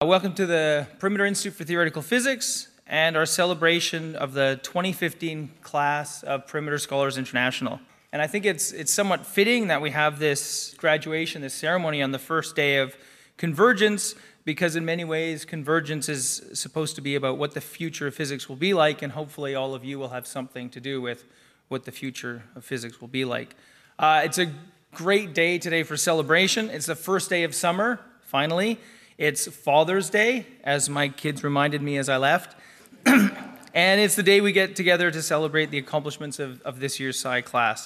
Welcome to the Perimeter Institute for Theoretical Physics and our celebration of the 2015 class of Perimeter Scholars International. And I think it's somewhat fitting that we have this graduation, this ceremony on the first day of Convergence, because in many ways Convergence is supposed to be about what the future of physics will be like, and hopefully all of you will have something to do with what the future of physics will be like. It's a great day today for celebration. It's the first day of summer, finally. It's Father's Day, as my kids reminded me as I left. And it's the day we get together to celebrate the accomplishments of this year's Sci class.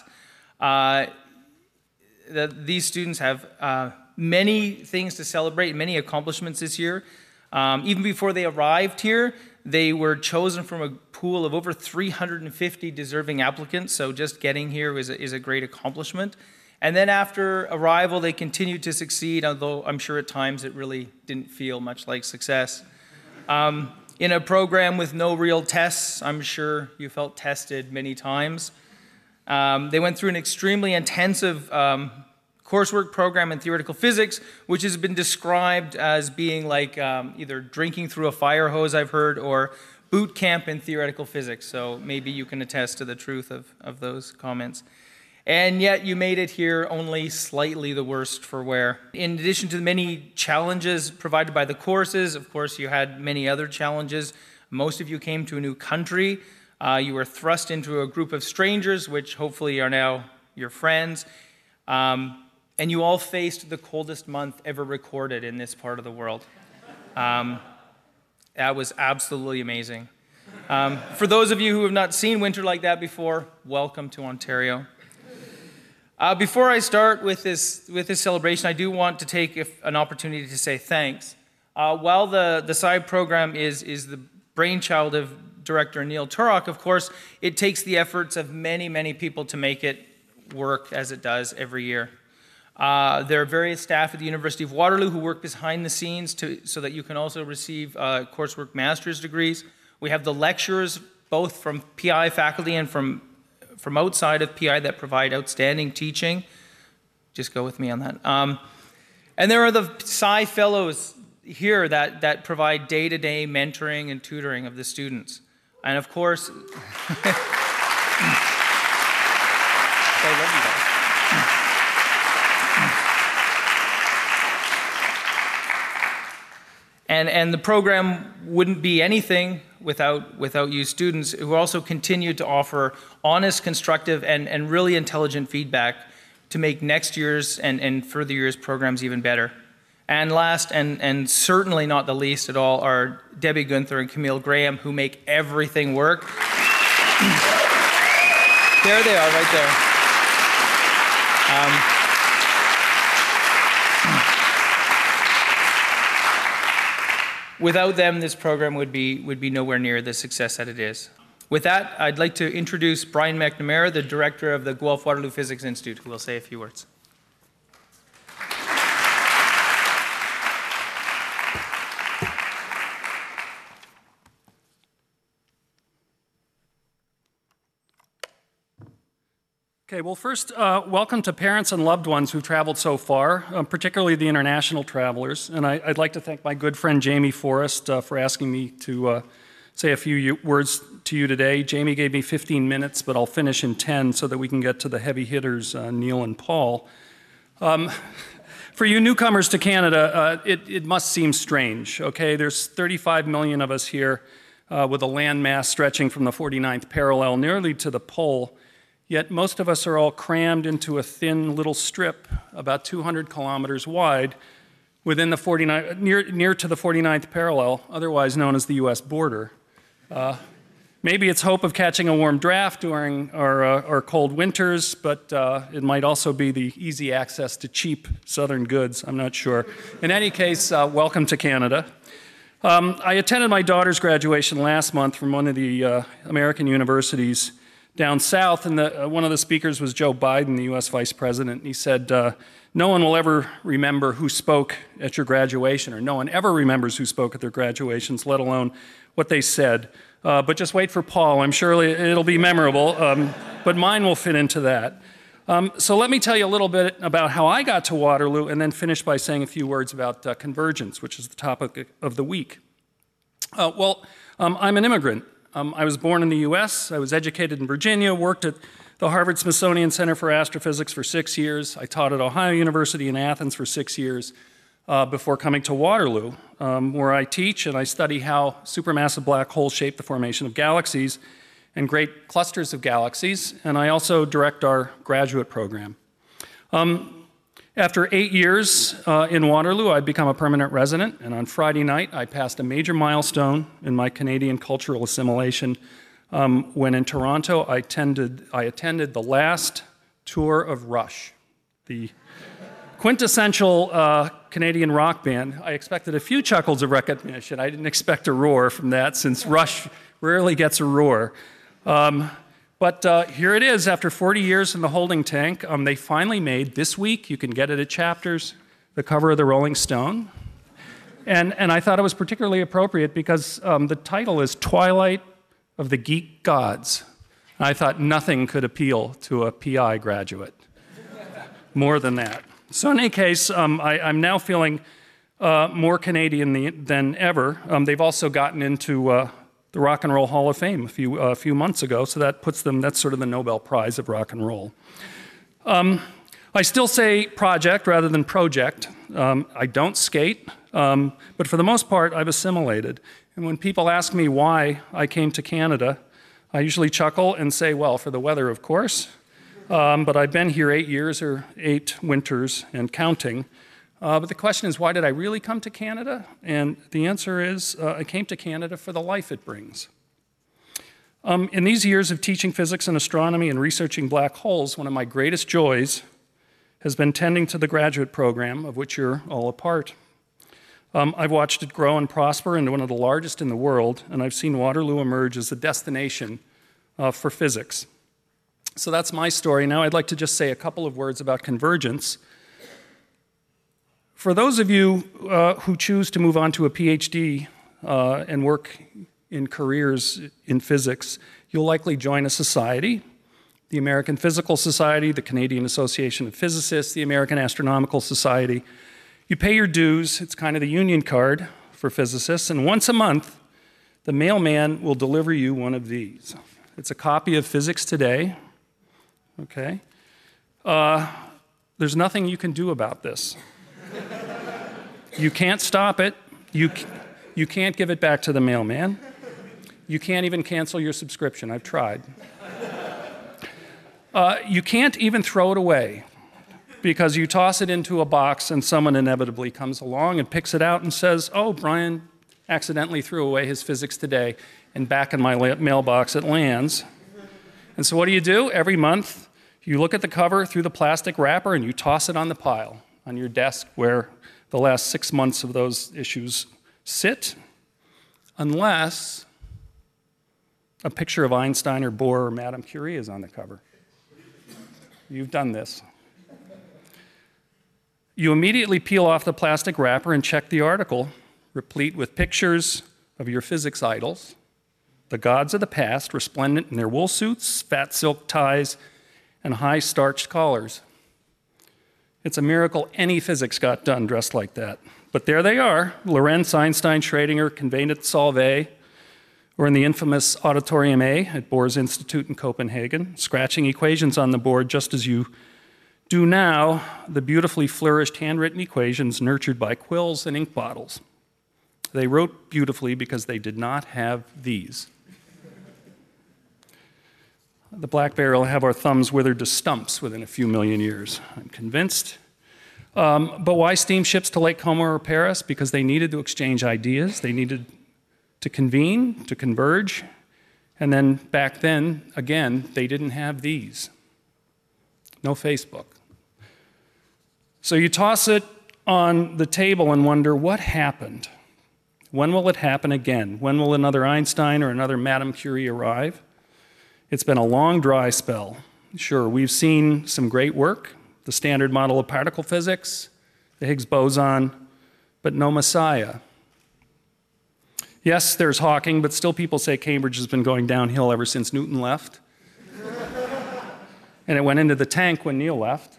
These students have many things to celebrate, many accomplishments this year. Even before they arrived here, they were chosen from a pool of over 350 deserving applicants, so just getting here is a great accomplishment. And then after arrival, they continued to succeed, although I'm sure at times it really didn't feel much like success. In a program with no real tests, I'm sure you felt tested many times. They went through an extremely intensive coursework program in theoretical physics, which has been described as being like either drinking through a fire hose, I've heard, or boot camp in theoretical physics. So maybe you can attest to the truth of those comments. And yet you made it here only slightly the worst for wear. In addition to the many challenges provided by the courses, of course, you had many other challenges. Most of you came to a new country. You were thrust into a group of strangers, which hopefully are now your friends. And you all faced the coldest month ever recorded in this part of the world. That was absolutely amazing. For those of you who have not seen winter like that before, welcome to Ontario. Before I start with this celebration, I do want to take an opportunity to say thanks. While the Sci program is the brainchild of Director Neil Turok, of course, it takes the efforts of many, many people to make it work as it does every year. There are various staff at the University of Waterloo who work behind the scenes so that you can also receive coursework master's degrees. We have the lecturers, both from PI faculty and from outside of PI, that provide outstanding teaching. Just go with me on that. And there are the Sci fellows here that provide day-to-day mentoring and tutoring of the students. And of course, I love you guys. And the program wouldn't be anything without you students, who also continue to offer honest, constructive, and really intelligent feedback to make next year's and further years' programs even better. And last, and certainly not the least at all, are Debbie Gunther and Camille Graham, who make everything work. There they are, right there. Without them, this program would be nowhere near the success that it is. With that, I'd like to introduce Brian McNamara, the director of the Guelph Waterloo Physics Institute, who will say a few words. Okay, well, first, welcome to parents and loved ones who've traveled so far, particularly the international travelers. And I'd like to thank my good friend Jamie Forrest for asking me to say a few words to you today. Jamie gave me 15 minutes, but I'll finish in 10 so that we can get to the heavy hitters, Neil and Paul. For you newcomers to Canada, it must seem strange, okay? There's 35 million of us here with a landmass stretching from the 49th parallel nearly to the pole. Yet most of us are all crammed into a thin little strip about 200 kilometers wide within the near to the 49th parallel, otherwise known as the US border. Maybe it's hope of catching a warm draft during our cold winters, but it might also be the easy access to cheap southern goods, I'm not sure. In any case, welcome to Canada. I attended my daughter's graduation last month from one of the American universities down south, and one of the speakers was Joe Biden, the US Vice President, and he said, no one will ever remember who spoke at your graduation, or no one ever remembers who spoke at their graduations, let alone what they said. But just wait for Paul, I'm sure it'll be memorable, but mine will fit into that. So let me tell you a little bit about how I got to Waterloo and then finish by saying a few words about convergence, which is the topic of the week. I'm an immigrant. I was born in the US, I was educated in Virginia, worked at the Harvard Smithsonian Center for Astrophysics for 6 years. I taught at Ohio University in Athens for 6 years before coming to Waterloo, where I teach and I study how supermassive black holes shape the formation of galaxies and great clusters of galaxies, and I also direct our graduate program. After 8 years in Waterloo, I'd become a permanent resident, and on Friday night, I passed a major milestone in my Canadian cultural assimilation when in Toronto, I attended the last tour of Rush, the quintessential Canadian rock band. I expected a few chuckles of recognition. I didn't expect a roar from that, since Rush rarely gets a roar. But here it is, after 40 years in the holding tank, they finally made, this week, you can get it at Chapters, the cover of the Rolling Stone. And I thought it was particularly appropriate because the title is Twilight of the Geek Gods. And I thought nothing could appeal to a PI graduate more than that. So in any case, I'm now feeling more Canadian than ever. They've also gotten into the Rock and Roll Hall of Fame a few months ago, so that puts them, that's sort of the Nobel Prize of rock and roll. I still say project rather than project. I don't skate, but for the most part, I've assimilated. And when people ask me why I came to Canada, I usually chuckle and say, well, for the weather, of course. But I've been here 8 years, or 8 winters and counting. But the question is, why did I really come to Canada? And the answer is, I came to Canada for the life it brings. In these years of teaching physics and astronomy and researching black holes, one of my greatest joys has been tending to the graduate program, of which you're all a part. I've watched it grow and prosper into one of the largest in the world, and I've seen Waterloo emerge as a destination for physics. So that's my story. Now I'd like to just say a couple of words about convergence. For those of you who choose to move on to a PhD and work in careers in physics, you'll likely join a society, the American Physical Society, the Canadian Association of Physicists, the American Astronomical Society. You pay your dues, it's kind of the union card for physicists, and once a month, the mailman will deliver you one of these. It's a copy of Physics Today, okay? There's nothing you can do about this. You can't stop it. You can't give it back to the mailman. You can't even cancel your subscription. I've tried. You can't even throw it away because you toss it into a box and someone inevitably comes along and picks it out and says, oh, Brian accidentally threw away his Physics Today, and back in my mailbox it lands. And so what do? Every month, you look at the cover through the plastic wrapper and you toss it on the pile on your desk where the last 6 months of those issues sit, unless a picture of Einstein or Bohr or Madame Curie is on the cover. You've done this. You immediately peel off the plastic wrapper and check the article, replete with pictures of your physics idols, the gods of the past, resplendent in their wool suits, fat silk ties, and high starched collars. It's a miracle any physics got done dressed like that. But there they are, Lorentz, Einstein, Schrödinger, convened at Solvay, or in the infamous Auditorium A at Bohr's Institute in Copenhagen, scratching equations on the board just as you do now, the beautifully flourished handwritten equations nurtured by quills and ink bottles. They wrote beautifully because they did not have these. The Black Bear will have our thumbs withered to stumps within a few million years, I'm convinced. But why steamships to Lake Como or Paris? Because they needed to exchange ideas, they needed to convene, to converge, and then back then, again, they didn't have these. No Facebook. So you toss it on the table and wonder, what happened? When will it happen again? When will another Einstein or another Madame Curie arrive? It's been a long, dry spell. Sure, we've seen some great work, the Standard Model of Particle Physics, the Higgs boson, but no Messiah. Yes, there's Hawking, but still people say Cambridge has been going downhill ever since Newton left. and it went into the tank when Neil left.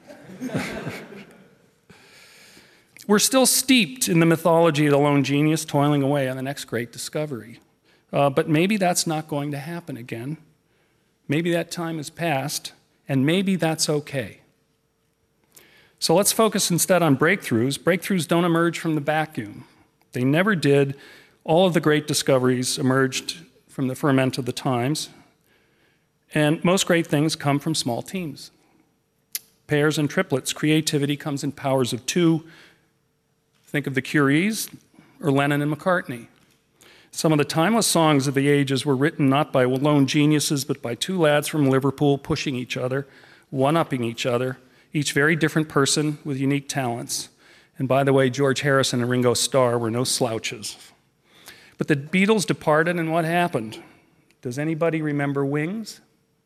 We're still steeped in the mythology of the lone genius toiling away on the next great discovery. But maybe that's not going to happen again. Maybe that time has passed, and maybe that's okay. So let's focus instead on breakthroughs. Breakthroughs don't emerge from the vacuum. They never did. All of the great discoveries emerged from the ferment of the times. And most great things come from small teams. Pairs and triplets. Creativity comes in powers of two. Think of the Curies or Lennon and McCartney. Some of the timeless songs of the ages were written not by lone geniuses, but by two lads from Liverpool pushing each other, one-upping each other, each very different person with unique talents. And by the way, George Harrison and Ringo Starr were no slouches. But the Beatles departed, and what happened? Does anybody remember Wings?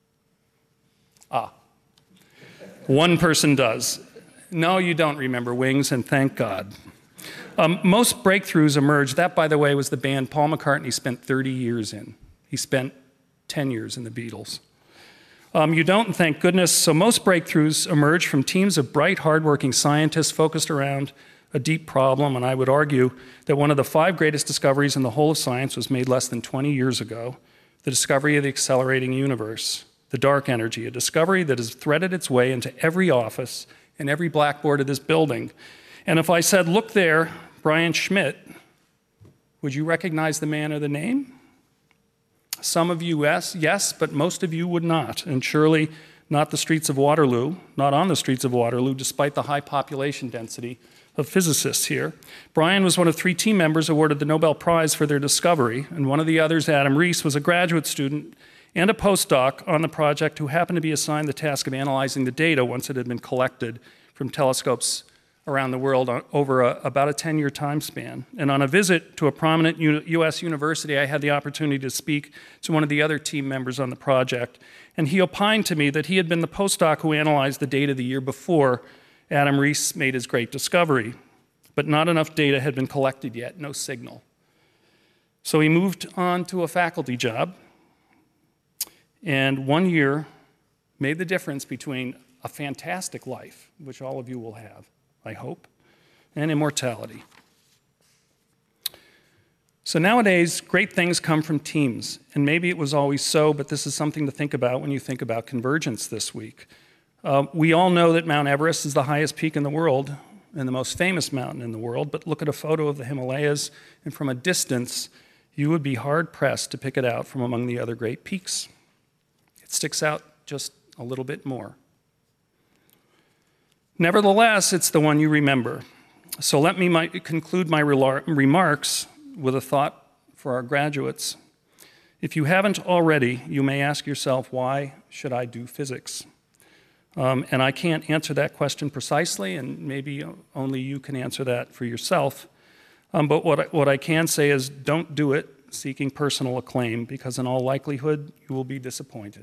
One person does. No, you don't remember Wings, and thank God. Most breakthroughs emerged. That, by the way, was the band Paul McCartney spent 30 years in. He spent 10 years in the Beatles. You don't, and thank goodness. So most breakthroughs emerge from teams of bright, hardworking scientists focused around a deep problem, and I would argue that one of the 5 greatest discoveries in the whole of science was made less than 20 years ago, the discovery of the accelerating universe, the dark energy, a discovery that has threaded its way into every office and every blackboard of this building. And if I said, look there, Brian Schmidt, would you recognize the man or the name? Some of you, yes, but most of you would not, and surely not the streets of Waterloo, not on the streets of Waterloo, despite the high population density of physicists here. Brian was one of 3 team members awarded the Nobel Prize for their discovery, and one of the others, Adam Rees, was a graduate student and a postdoc on the project who happened to be assigned the task of analyzing the data once it had been collected from telescopes around the world over about a 10-year time span. And on a visit to a prominent U.S. university, I had the opportunity to speak to one of the other team members on the project. And he opined to me that he had been the postdoc who analyzed the data the year before Adam Rees made his great discovery. But not enough data had been collected yet, no signal. So he moved on to a faculty job. And 1 year made the difference between a fantastic life, which all of you will have, I hope, and immortality. So nowadays, great things come from teams, and maybe it was always so, but this is something to think about when you think about convergence this week. We all know that Mount Everest is the highest peak in the world and the most famous mountain in the world, but look at a photo of the Himalayas, and from a distance, you would be hard-pressed to pick it out from among the other great peaks. It sticks out just a little bit more. Nevertheless, it's the one you remember. So let me conclude my remarks with a thought for our graduates. If you haven't already, you may ask yourself, why should I do physics? And I can't answer that question precisely, and maybe only you can answer that for yourself. But what I can say is don't do it seeking personal acclaim, because in all likelihood, you will be disappointed.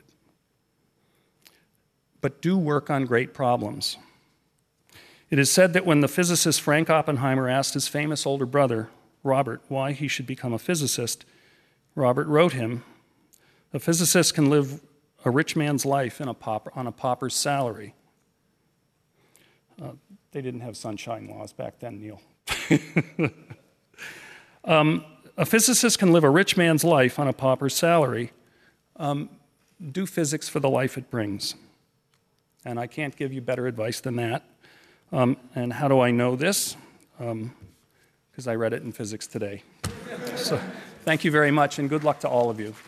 But do work on great problems. It is said that when the physicist Frank Oppenheimer asked his famous older brother, Robert, why he should become a physicist, Robert wrote him, a physicist can live a rich man's life on a pauper's salary. They didn't have sunshine laws back then, Neil. A physicist can live a rich man's life on a pauper's salary. Do physics for the life it brings. And I can't give you better advice than that. And how do I know this? Because I read it in Physics Today. So thank you very much, and good luck to all of you.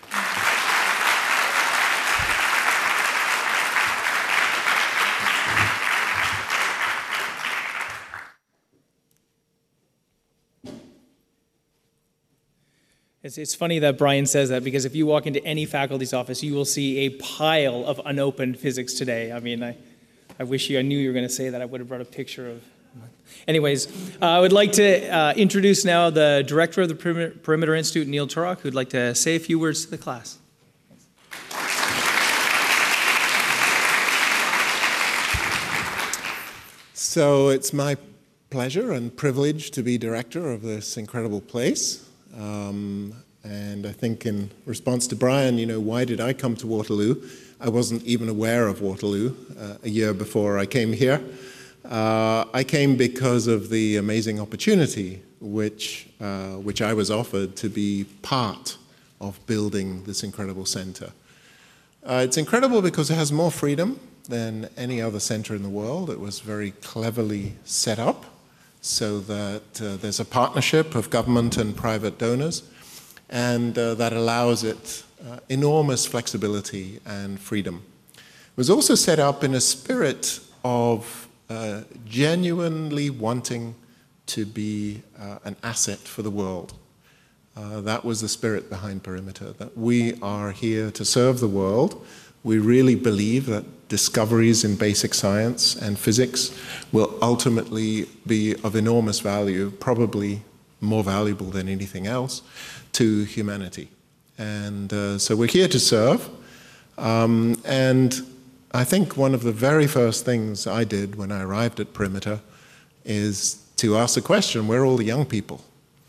It's funny that Brian says that, because if you walk into any faculty's office, you will see a pile of unopened Physics Today. I mean, I wish I knew you were going to say that. I would have brought a picture of. Anyways, I would like to introduce now the director of the Perimeter Institute, Neil Turok, who'd like to say a few words to the class. So it's my pleasure and privilege to be director of this incredible place. And I think in response to Brian, why did I come to Waterloo? I wasn't even aware of Waterloo a year before I came here. I came because of the amazing opportunity which I was offered to be part of building this incredible center. It's incredible because it has more freedom than any other center in the world. It was very cleverly set up so that there's a partnership of government and private donors, and that allows it enormous flexibility and freedom. It was also set up in a spirit of genuinely wanting to be an asset for the world. That was the spirit behind Perimeter, that we are here to serve the world. We really believe that discoveries in basic science and physics will ultimately be of enormous value, probably more valuable than anything else, to humanity. And so we're here to serve. And I think one of the very first things I did when I arrived at Perimeter is to ask the question, where are all the young people?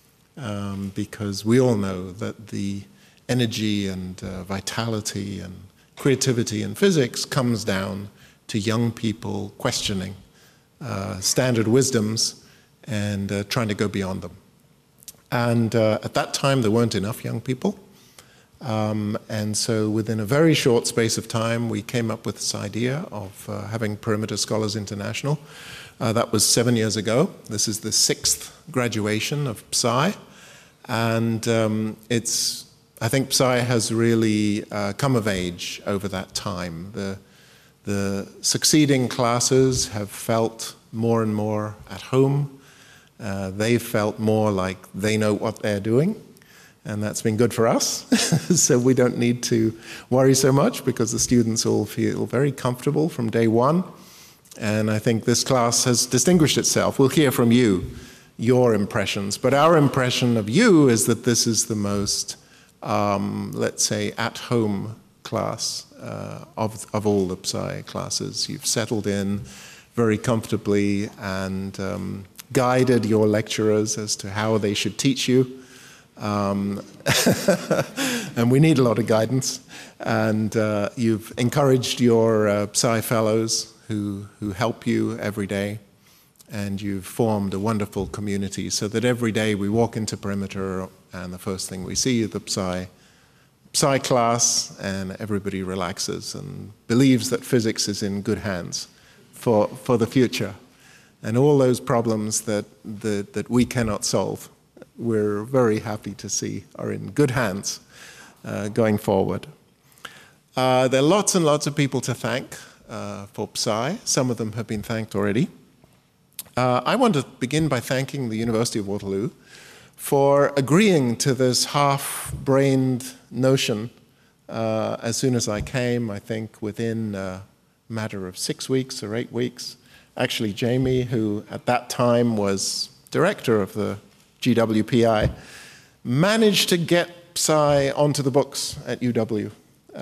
Because we all know that the energy and vitality and creativity in physics comes down to young people questioning standard wisdoms and trying to go beyond them. And at that time, there weren't enough young people. And so within a very short space of time, we came up with this idea of having Perimeter Scholars International. That was 7 years ago. This is the 6th graduation of PSI. And I think PSI has really come of age over that time. The succeeding classes have felt more and more at home. They've felt more like they know what they're doing. And that's been good for us. So we don't need to worry so much because the students all feel very comfortable from day one. And I think this class has distinguished itself. We'll hear from you, your impressions. But our impression of you is that this is the most, let's say, at-home class of all the PSI classes. You've settled in very comfortably and guided your lecturers as to how they should teach you. And we need a lot of guidance. And you've encouraged your PSI fellows who help you every day. And you've formed a wonderful community so that every day we walk into Perimeter and the first thing we see is the PSI class, and everybody relaxes and believes that physics is in good hands for the future. And all those problems that we cannot solve, we're very happy to see are in good hands going forward. There are lots and lots of people to thank for PSI. Some of them have been thanked already. I want to begin by thanking the University of Waterloo for agreeing to this half-brained notion as soon as I came, I think within a matter of 6 weeks or 8 weeks. Actually, Jamie, who at that time was director of the GWPI, managed to get PSI onto the books at UW.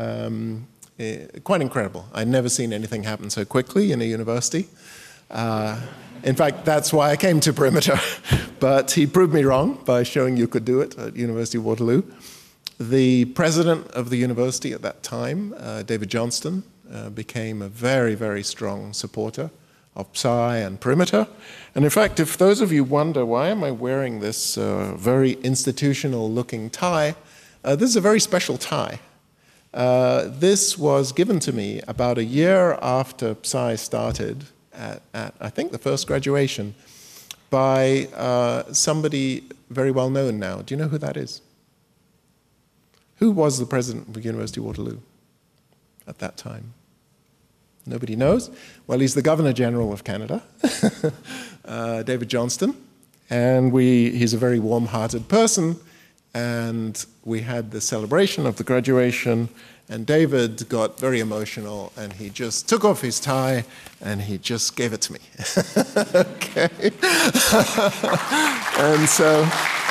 Quite incredible. I'd never seen anything happen so quickly in a university. In fact, that's why I came to Perimeter. But he proved me wrong by showing you could do it at University of Waterloo. The president of the university at that time, David Johnston, became a very, very strong supporter of PSI and Perimeter. And in fact, if those of you wonder, why am I wearing this very institutional-looking tie, this is a very special tie. This was given to me about a year after PSI started, at I think the first graduation, by somebody very well known now. Do you know who that is? Who was the president of the University of Waterloo at that time? Nobody knows? Well, he's the Governor General of Canada, David Johnston, and he's a very warm-hearted person, and we had the celebration of the graduation, and David got very emotional, and he just took off his tie, and he just gave it to me. Okay. And so...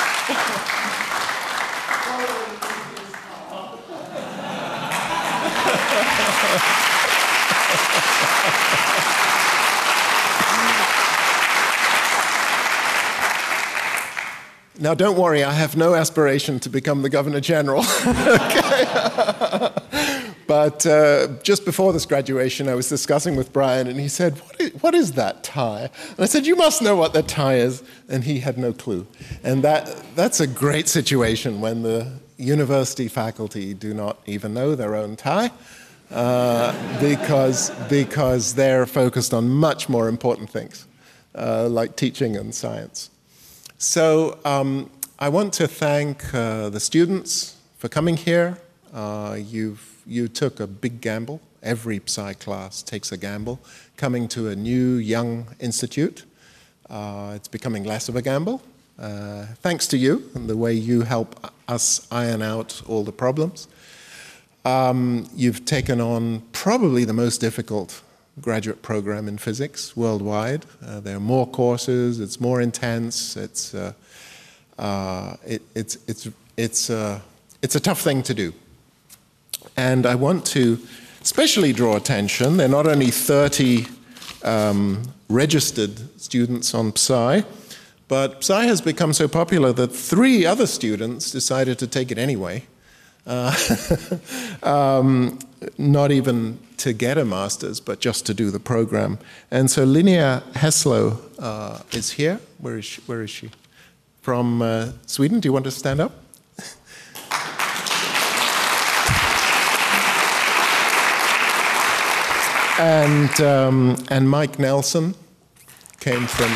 Now, don't worry, I have no aspiration to become the Governor General. Okay. But just before this graduation, I was discussing with Brian, and he said, what is that tie? And I said, you must know what that tie is. And he had no clue. And that's a great situation when the university faculty do not even know their own tie, because they're focused on much more important things, like teaching and science. So I want to thank the students for coming here. You took a big gamble. Every Psy class takes a gamble. Coming to a new, young institute, it's becoming less of a gamble. Thanks to you and the way you help us iron out all the problems. You've taken on probably the most difficult graduate program in physics worldwide. There are more courses, it's more intense, it's a tough thing to do. And I want to especially draw attention. There are not only 30 registered students on Psy, but Psy has become so popular that 3 other students decided to take it anyway. Not even to get a master's, but just to do the program. And so Linnea Heslow is here. Where is she? From Sweden. Do you want to stand up? And Mike Nelson came from...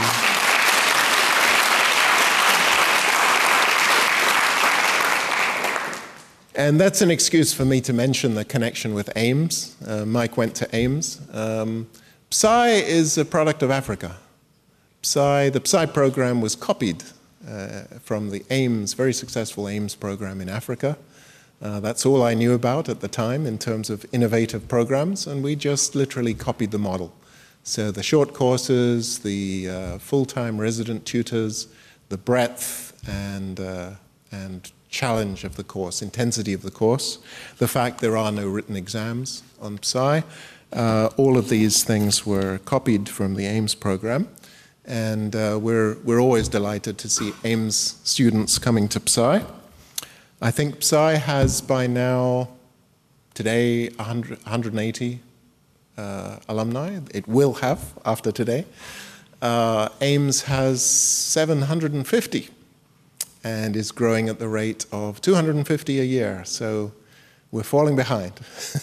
And that's an excuse for me to mention the connection with Ames. Mike went to Ames. Psy is a product of Africa. The Psy program was copied from the Ames, very successful Ames program in Africa. That's all I knew about at the time in terms of innovative programs, and we just literally copied the model. So the short courses, the full-time resident tutors, the breadth and challenge of the course, intensity of the course, the fact there are no written exams on Psy, all of these things were copied from the Ames program, and we're always delighted to see Ames students coming to Psy. I think Psy has by now, today, 180 alumni. It will have after today. Ames has 750 and is growing at the rate of 250 a year. So we're falling behind.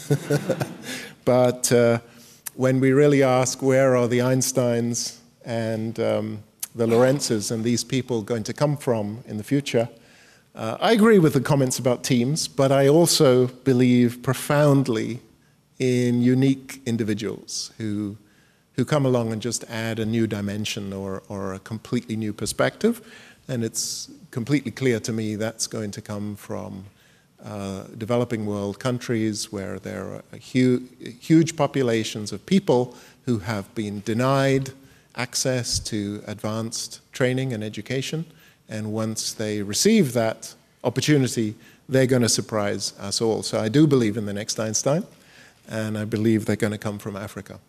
But when we really ask where are the Einsteins and the Lorenzes and these people going to come from in the future, I agree with the comments about teams, but I also believe profoundly in unique individuals who come along and just add a new dimension or a completely new perspective. And it's completely clear to me that's going to come from developing world countries where there are huge populations of people who have been denied access to advanced training and education. And once they receive that opportunity, they're going to surprise us all. So I do believe in the next Einstein, and I believe they're going to come from Africa.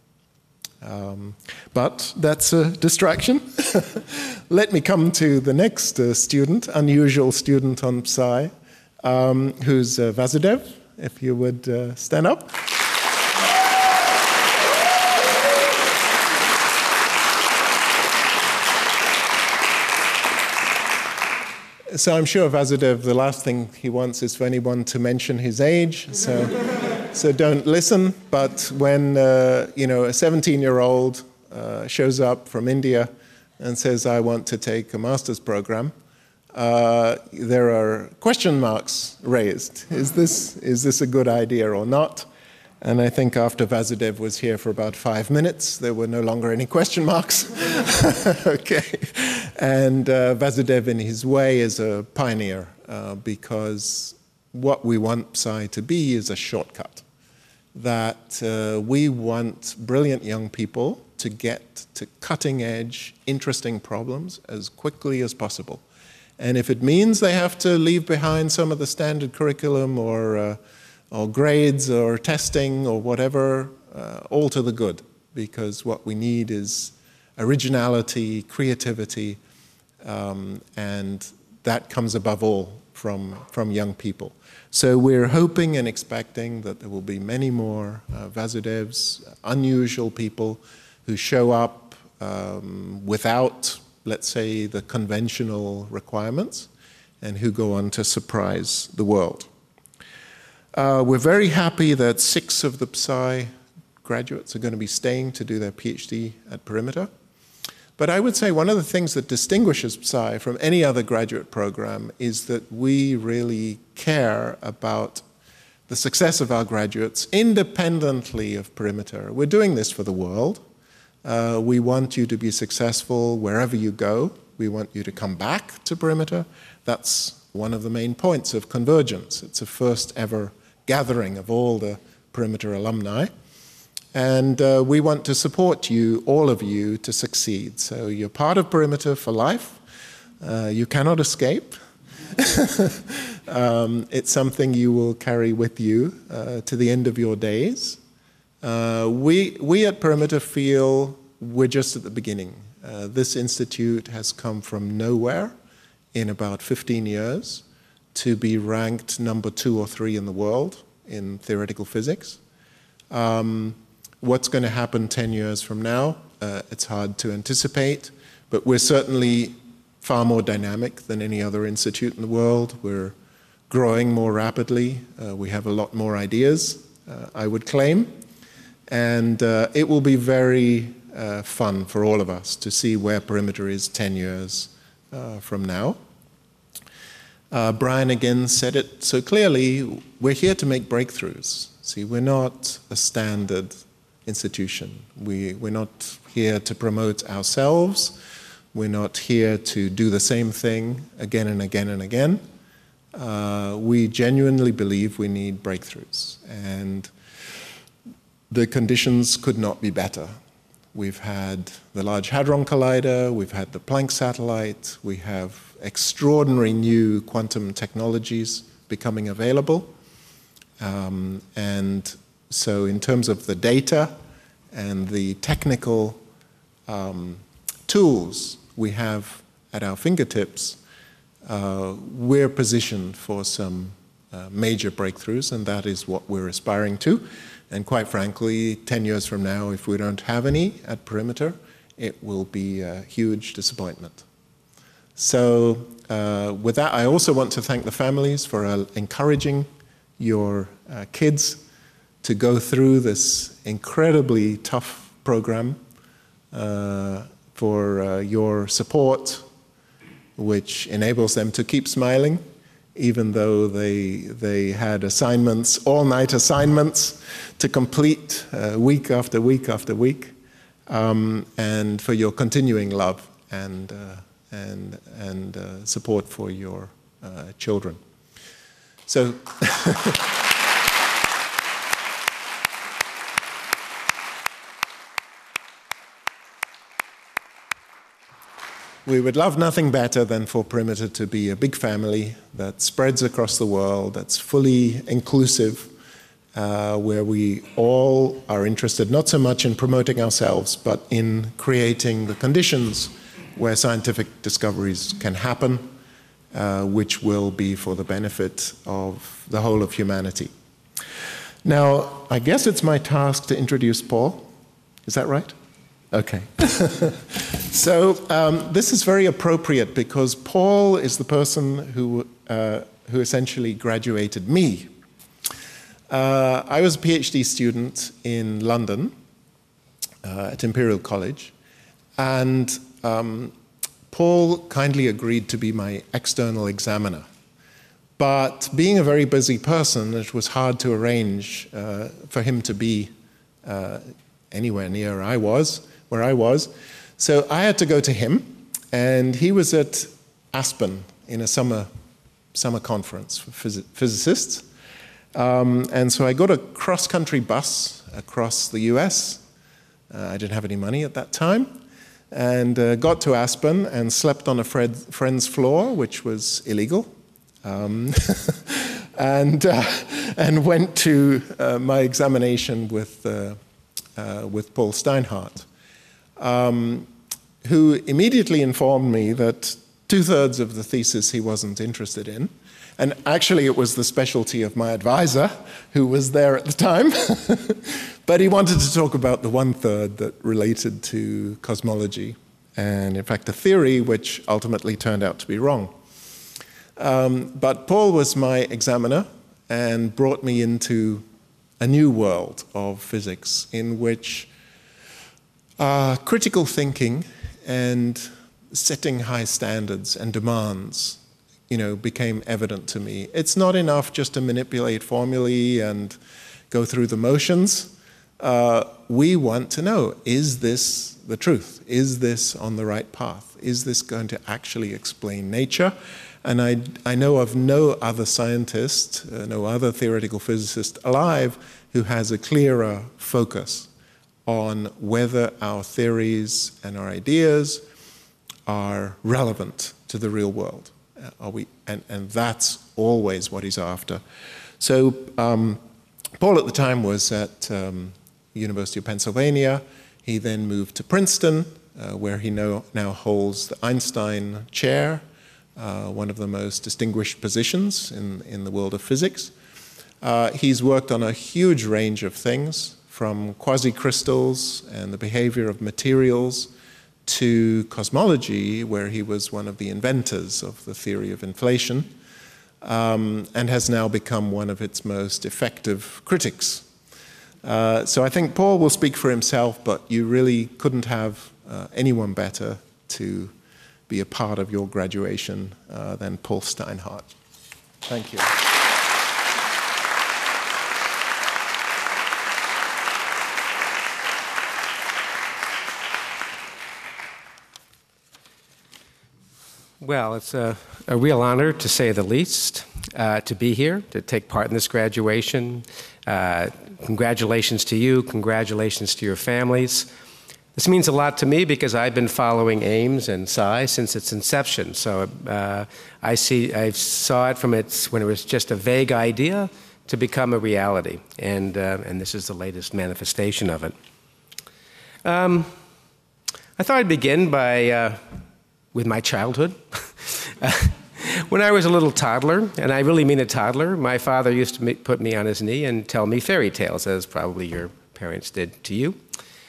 But that's a distraction. Let me come to the next student, unusual student on Psy, who's Vasudev, if you would stand up. So I'm sure Vasudev, the last thing he wants is for anyone to mention his age, so don't listen. But when a 17-year-old shows up from India and says, I want to take a master's program, there are question marks raised. Is this a good idea or not? And I think after Vasudev was here for about 5 minutes, there were no longer any question marks. Okay. And Vasudev, in his way, is a pioneer because what we want Psy to be is a shortcut. That we want brilliant young people to get to cutting-edge, interesting problems as quickly as possible. And if it means they have to leave behind some of the standard curriculum or grades or testing or whatever, all to the good. Because what we need is originality, creativity, and that comes above all from young people. So we're hoping and expecting that there will be many more Vasudevs, unusual people who show up without, let's say, the conventional requirements, and who go on to surprise the world. We're very happy that 6 of the PSI graduates are going to be staying to do their PhD at Perimeter. But I would say one of the things that distinguishes PSI from any other graduate program is that we really care about the success of our graduates independently of Perimeter. We're doing this for the world. We want you to be successful wherever you go. We want you to come back to Perimeter. That's one of the main points of Convergence. It's a first ever gathering of all the Perimeter alumni. And we want to support you, all of you, to succeed. So you're part of Perimeter for life. You cannot escape. It's something you will carry with you to the end of your days. We at Perimeter feel we're just at the beginning. This institute has come from nowhere in about 15 years to be ranked number 2 or 3 in the world in theoretical physics. What's going to happen 10 years from now, it's hard to anticipate, but we're certainly far more dynamic than any other institute in the world. We're growing more rapidly. We have a lot more ideas, I would claim. And it will be very fun for all of us to see where Perimeter is 10 years from now. Brian again said it so clearly, we're here to make breakthroughs. See, we're not a standard institution. We're not here to promote ourselves. We're not here to do the same thing again and again and again. We genuinely believe we need breakthroughs, and the conditions could not be better. We've had the Large Hadron Collider, we've had the Planck satellite, we have extraordinary new quantum technologies becoming available. And so in terms of the data and the technical tools we have at our fingertips, we're positioned for some major breakthroughs, and that is what we're aspiring to. And quite frankly, 10 years from now, if we don't have any at Perimeter, it will be a huge disappointment. So with that, I also want to thank the families for encouraging your kids to go through this incredibly tough program, for your support, which enables them to keep smiling, even though they had assignments, all-night assignments to complete week after week after week, and for your continuing love and support for your children. So. We would love nothing better than for Perimeter to be a big family that spreads across the world, that's fully inclusive, where we all are interested not so much in promoting ourselves, but in creating the conditions where scientific discoveries can happen, which will be for the benefit of the whole of humanity. Now, I guess it's my task to introduce Paul. Is that right? Okay. So this is very appropriate because Paul is the person who essentially graduated me. I was a PhD student in London at Imperial College, and Paul kindly agreed to be my external examiner. But being a very busy person, it was hard to arrange for him to be anywhere near where I was. So I had to go to him, and he was at Aspen in a summer conference for physicists. And so I got a cross-country bus across the US. I didn't have any money at that time, and got to Aspen and slept on a friend's floor, which was illegal, and went to my examination with Paul Steinhardt, who immediately informed me that 2/3 of the thesis he wasn't interested in, And actually, it was the specialty of my advisor, who was there at the time. But he wanted to talk about the 1/3 that related to cosmology, and in fact, a theory which ultimately turned out to be wrong. But Paul was my examiner and brought me into a new world of physics in which critical thinking and setting high standards and demands, became evident to me. It's not enough just to manipulate formulae and go through the motions. We want to know, is this the truth? Is this on the right path? Is this going to actually explain nature? And I know of no other scientist, no other theoretical physicist alive who has a clearer focus on whether our theories and our ideas are relevant to the real world. And that's always what he's after. So Paul at the time was at University of Pennsylvania. He then moved to Princeton, where he now holds the Einstein Chair, one of the most distinguished positions in the world of physics. He's worked on a huge range of things, from quasicrystals and the behavior of materials to cosmology, where he was one of the inventors of the theory of inflation, and has now become one of its most effective critics. So I think Paul will speak for himself, but you really couldn't have anyone better to be a part of your graduation than Paul Steinhardt. Thank you. Well, it's a real honor, to say the least, to be here, to take part in this graduation. Congratulations to you. Congratulations to your families. This means a lot to me because I've been following Ames and Sci since its inception. So I saw it from when it was just a vague idea to become a reality, and this is the latest manifestation of it. I thought I'd begin with my childhood. When I was a little toddler, and I really mean a toddler, my father used to put me on his knee and tell me fairy tales, as probably your parents did to you.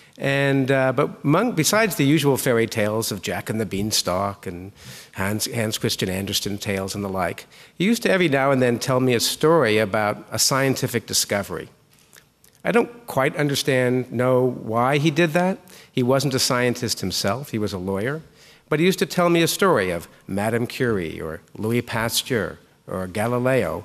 But besides the usual fairy tales of Jack and the Beanstalk and Hans Christian Andersen tales and the like, he used to every now and then tell me a story about a scientific discovery. I don't quite know why he did that. He wasn't a scientist himself, he was a lawyer. But he used to tell me a story of Madame Curie or Louis Pasteur or Galileo,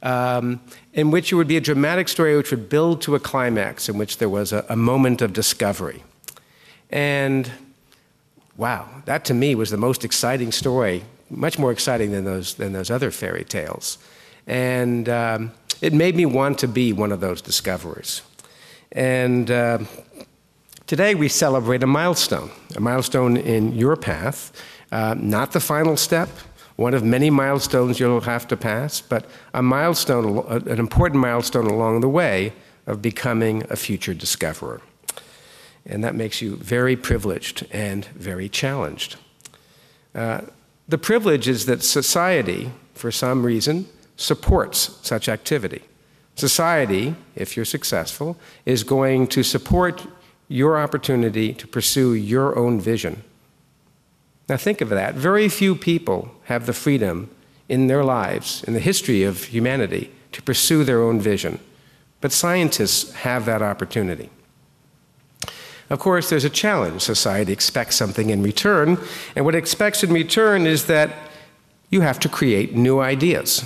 in which it would be a dramatic story which would build to a climax in which there was a moment of discovery. And wow, that to me was the most exciting story, much more exciting than those other fairy tales. And it made me want to be one of those discoverers. And today we celebrate a milestone in your path, not the final step, one of many milestones you'll have to pass, but a milestone, an important milestone along the way of becoming a future discoverer. And that makes you very privileged and very challenged. The privilege is that society, for some reason, supports such activity. Society, if you're successful, is going to support your opportunity to pursue your own vision. Now think of that. Very few people have the freedom in their lives, in the history of humanity, to pursue their own vision. But scientists have that opportunity. Of course, there's a challenge. Society expects something in return, and what it expects in return is that you have to create new ideas.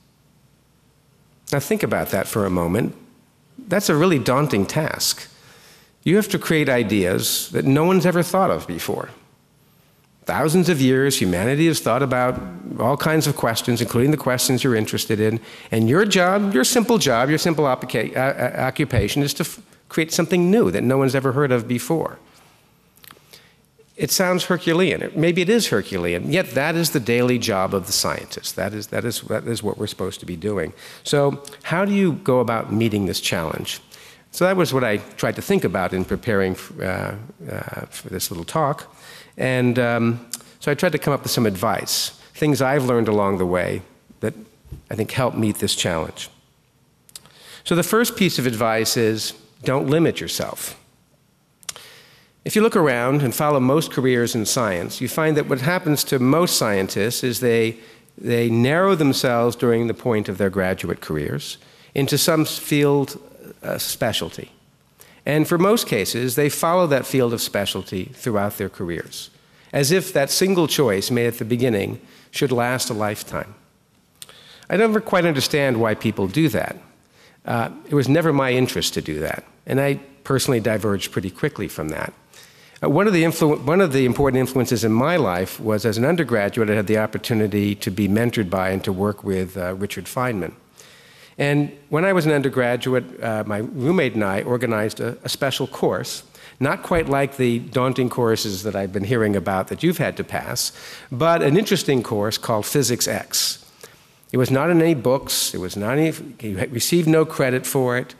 Now think about that for a moment. That's a really daunting task. You have to create ideas that no one's ever thought of before. Thousands of years, humanity has thought about all kinds of questions, including the questions you're interested in, and your simple occupation is to create something new that no one's ever heard of before. It sounds Herculean. Maybe it is Herculean, yet that is the daily job of the scientist. That is what we're supposed to be doing. So how do you go about meeting this challenge? So that was what I tried to think about in preparing for this little talk. And so I tried to come up with some advice, things I've learned along the way that I think, help meet this challenge. So the first piece of advice is don't limit yourself. If you look around and follow most careers in science, you find that what happens to most scientists is they narrow themselves during the point of their graduate careers into some field specialty. And for most cases, they follow that field of specialty throughout their careers, as if that single choice made at the beginning should last a lifetime. I never quite understand why people do that. It was never my interest to do that, and I personally diverged pretty quickly from that. One of the important influences in my life was, as an undergraduate, I had the opportunity to be mentored by and to work with Richard Feynman. And when I was an undergraduate, my roommate and I organized a special course, not quite like the daunting courses that I've been hearing about that you've had to pass, but an interesting course called Physics X. It was not in any books, you received no credit for it,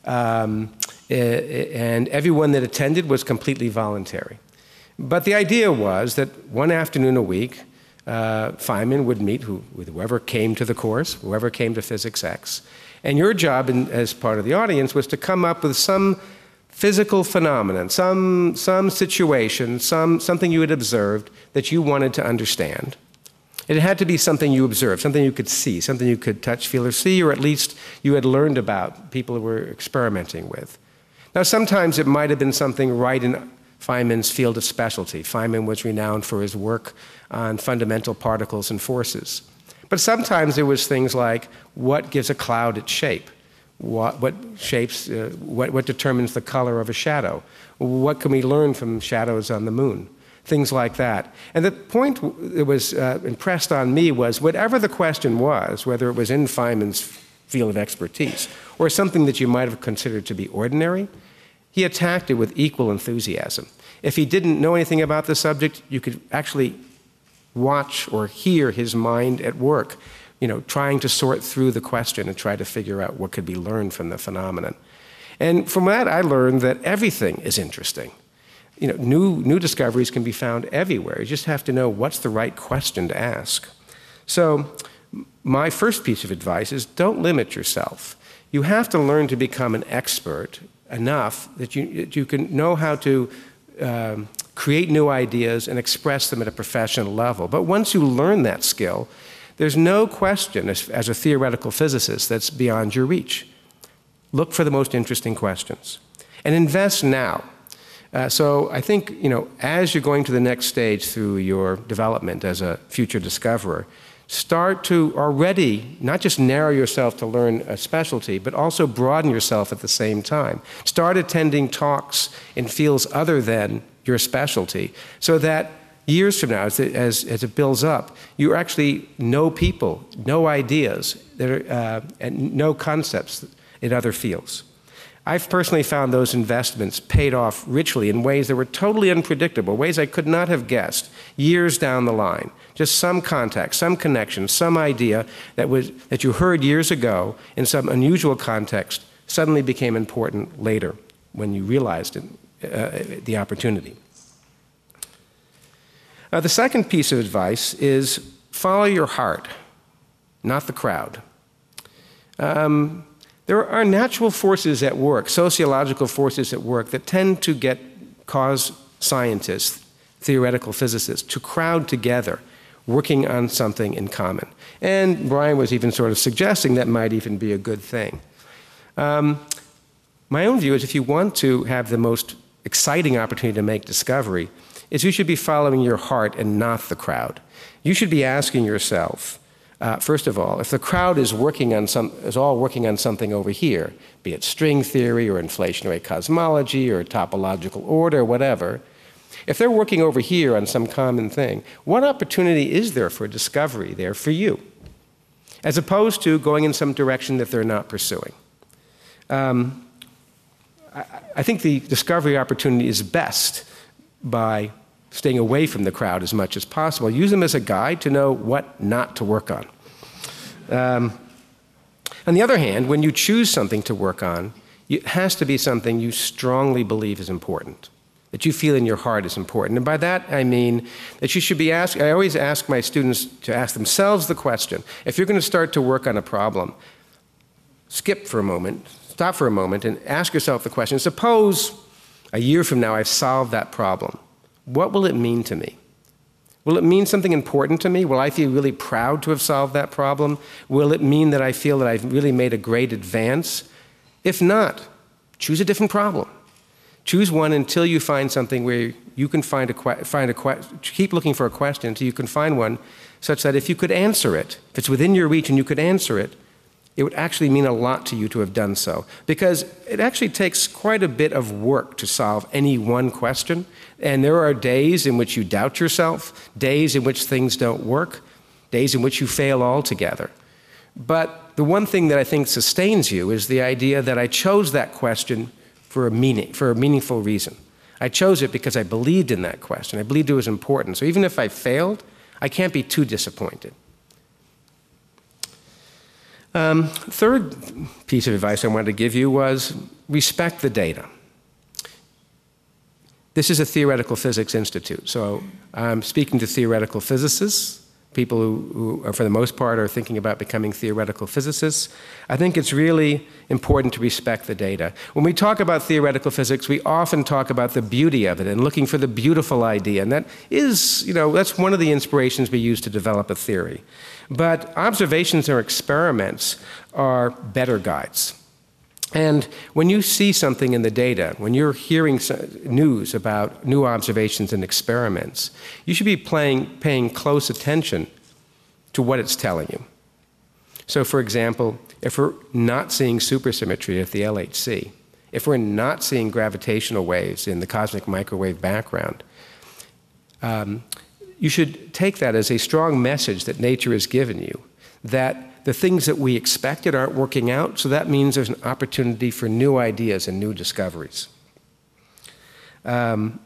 and everyone that attended was completely voluntary. But the idea was that one afternoon a week, Feynman would meet with whoever came to the course, whoever came to Physics X, and your job as part of the audience was to come up with some physical phenomenon, some situation, something you had observed that you wanted to understand. It had to be something you observed, something you could see, something you could touch, feel, or see, or at least you had learned about, people who were experimenting with. Now, sometimes it might have been something right in Feynman's field of specialty. Feynman was renowned for his work on fundamental particles and forces. But sometimes it was things like, what gives a cloud its shape? What determines the color of a shadow? What can we learn from shadows on the moon? Things like that. And the point that was impressed on me was whatever the question was, whether it was in Feynman's field of expertise or something that you might have considered to be ordinary, he attacked it with equal enthusiasm. If he didn't know anything about the subject, you could actually watch or hear his mind at work, trying to sort through the question and try to figure out what could be learned from the phenomenon. And from that, I learned that everything is interesting. New discoveries can be found everywhere. You just have to know what's the right question to ask. So my first piece of advice is don't limit yourself. You have to learn to become an expert enough that you can know how to create new ideas and express them at a professional level. But once you learn that skill, there's no question as a theoretical physicist that's beyond your reach. Look for the most interesting questions and invest now. So I think, as you're going to the next stage through your development as a future discoverer, start to already not just narrow yourself to learn a specialty, but also broaden yourself at the same time. Start attending talks in fields other than your specialty so that years from now, as it builds up, you actually know people, know ideas, and know concepts in other fields. I've personally found those investments paid off richly in ways that were totally unpredictable, ways I could not have guessed years down the line. Just some contact, some connection, some idea that you heard years ago in some unusual context suddenly became important later when you realized the opportunity. The second piece of advice is follow your heart, not the crowd. There are natural forces at work, sociological forces at work, that tend to cause scientists, theoretical physicists, to crowd together, working on something in common. And Brian was even sort of suggesting that might even be a good thing. My own view is if you want to have the most exciting opportunity to make discovery, is you should be following your heart and not the crowd. You should be asking yourself, first of all, if the crowd is all working on something over here, be it string theory or inflationary cosmology or topological order or whatever, if they're working over here on some common thing, what opportunity is there for discovery there for you, as opposed to going in some direction that they're not pursuing? I think the discovery opportunity is best by staying away from the crowd as much as possible. Use them as a guide to know what not to work on. On the other hand, when you choose something to work on, it has to be something you strongly believe is important. that you feel in your heart is important. And by that, I mean that you should be asked, I always ask my students to ask themselves the question, if you're going to start to work on a problem, skip for a moment, stop for a moment, and ask yourself the question, suppose a year from now I've solved that problem. What will it mean to me? Will it mean something important to me? Will I feel really proud to have solved that problem? Will it mean that I feel that I've really made a great advance? If not, choose a different problem. Choose one until you find something where you can keep looking for a question until you can find one such that if you could answer it, if it's within your reach and you could answer it, it would actually mean a lot to you to have done so. Because it actually takes quite a bit of work to solve any one question. And there are days in which you doubt yourself, days in which things don't work, days in which you fail altogether. But the one thing that I think sustains you is the idea that I chose that question for a meaningful reason. I chose it because I believed in that question. I believed it was important. So even if I failed, I can't be too disappointed. Third piece of advice I wanted to give you was respect the data. This is a theoretical physics institute, so I'm speaking to theoretical physicists, people who are, for the most part, are thinking about becoming theoretical physicists. I think it's really important to respect the data. When we talk about theoretical physics, we often talk about the beauty of it and looking for the beautiful idea, and that is, that's one of the inspirations we use to develop a theory. But observations or experiments are better guides. And when you see something in the data, when you're hearing news about new observations and experiments, you should be paying close attention to what it's telling you. So for example, if we're not seeing supersymmetry at the LHC, if we're not seeing gravitational waves in the cosmic microwave background, you should take that as a strong message that nature has given you, that the things that we expected aren't working out, so that means there's an opportunity for new ideas and new discoveries. Then,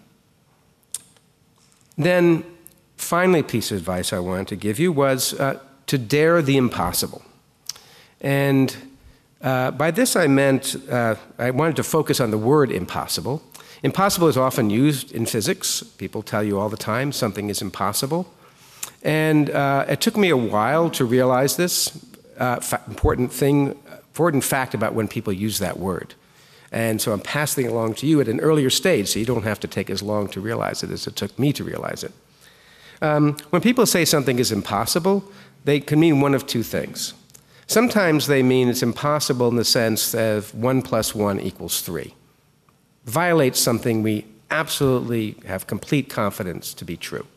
finally, piece of advice I wanted to give you was to dare the impossible. And by this I meant, I wanted to focus on the word impossible. Impossible is often used in physics. People tell you all the time something is impossible. And it took me a while to realize this important fact about when people use that word. And so I'm passing it along to you at an earlier stage, so you don't have to take as long to realize it as it took me to realize it. When people say something is impossible, they can mean one of two things. Sometimes they mean it's impossible in the sense of 1 + 1 = 3. Violates something we absolutely have complete confidence to be true.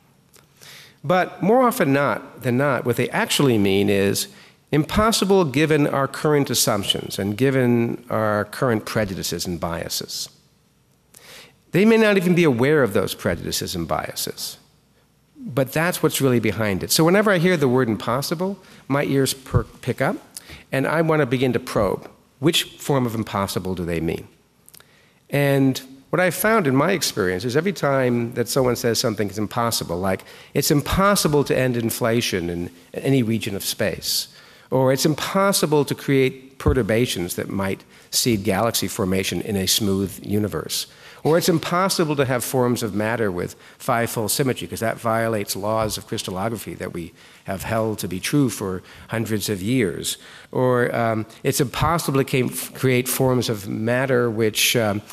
But more often than not, what they actually mean is impossible given our current assumptions and given our current prejudices and biases. They may not even be aware of those prejudices and biases, but that's what's really behind it. So whenever I hear the word impossible, my ears pick up, and I want to begin to probe. Which form of impossible do they mean? And what I found in my experience is every time that someone says something is impossible, like it's impossible to end inflation in any region of space, or it's impossible to create perturbations that might seed galaxy formation in a smooth universe, or it's impossible to have forms of matter with five-fold symmetry because that violates laws of crystallography that we have held to be true for hundreds of years, or it's impossible to create forms of matter which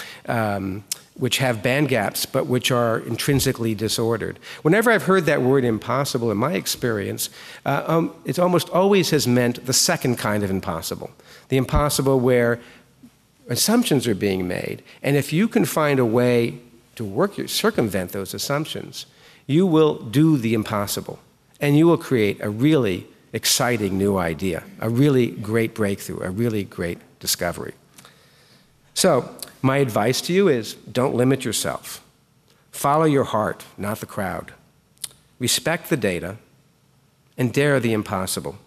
have band gaps but which are intrinsically disordered. Whenever I've heard that word impossible in my experience, it almost always has meant the second kind of impossible, the impossible where assumptions are being made, and if you can find a way to circumvent those assumptions, you will do the impossible, and you will create a really exciting new idea, a really great breakthrough, a really great discovery. So, my advice to you is don't limit yourself. Follow your heart, not the crowd. Respect the data, and dare the impossible.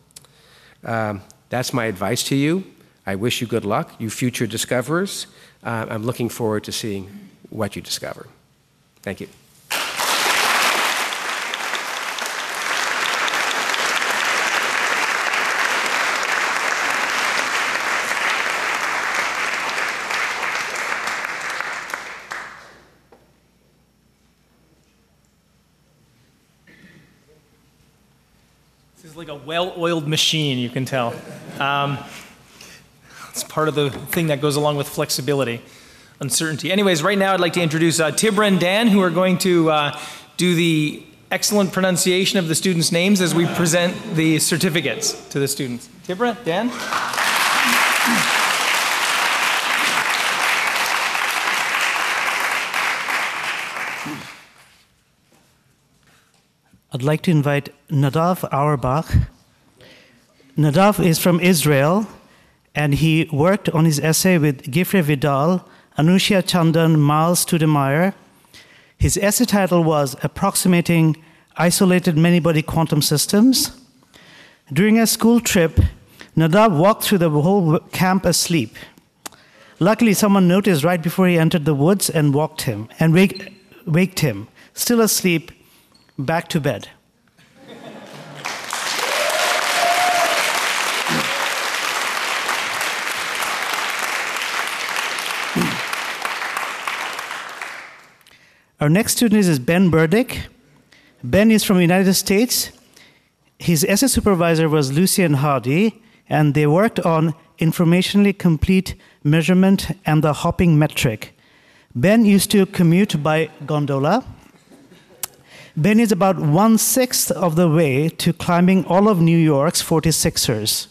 That's my advice to you. I wish you good luck, you future discoverers. I'm looking forward to seeing what you discover. Thank you. well-oiled machine, you can tell. It's part of the thing that goes along with flexibility, uncertainty. Anyways, right now I'd like to introduce Tibra and Dan, who are going to do the excellent pronunciation of the students' names as we present the certificates to the students. Tibra, Dan? I'd like to invite Nadav Auerbach. Nadav is from Israel, and he worked on his essay with Gifre Vidal, Anushya Chandan, Miles Studemeyer. His essay title was Approximating Isolated Many-Body Quantum Systems. During a school trip, Nadav walked through the whole camp asleep. Luckily, someone noticed right before he entered the woods and waked him. Still asleep, back to bed. Our next student is Ben Burdick. Ben is from the United States. His essay supervisor was Lucian Hardy, and they worked on informationally complete measurement and the hopping metric. Ben used to commute by gondola. Ben is about 1/6 of the way to climbing all of New York's 46ers.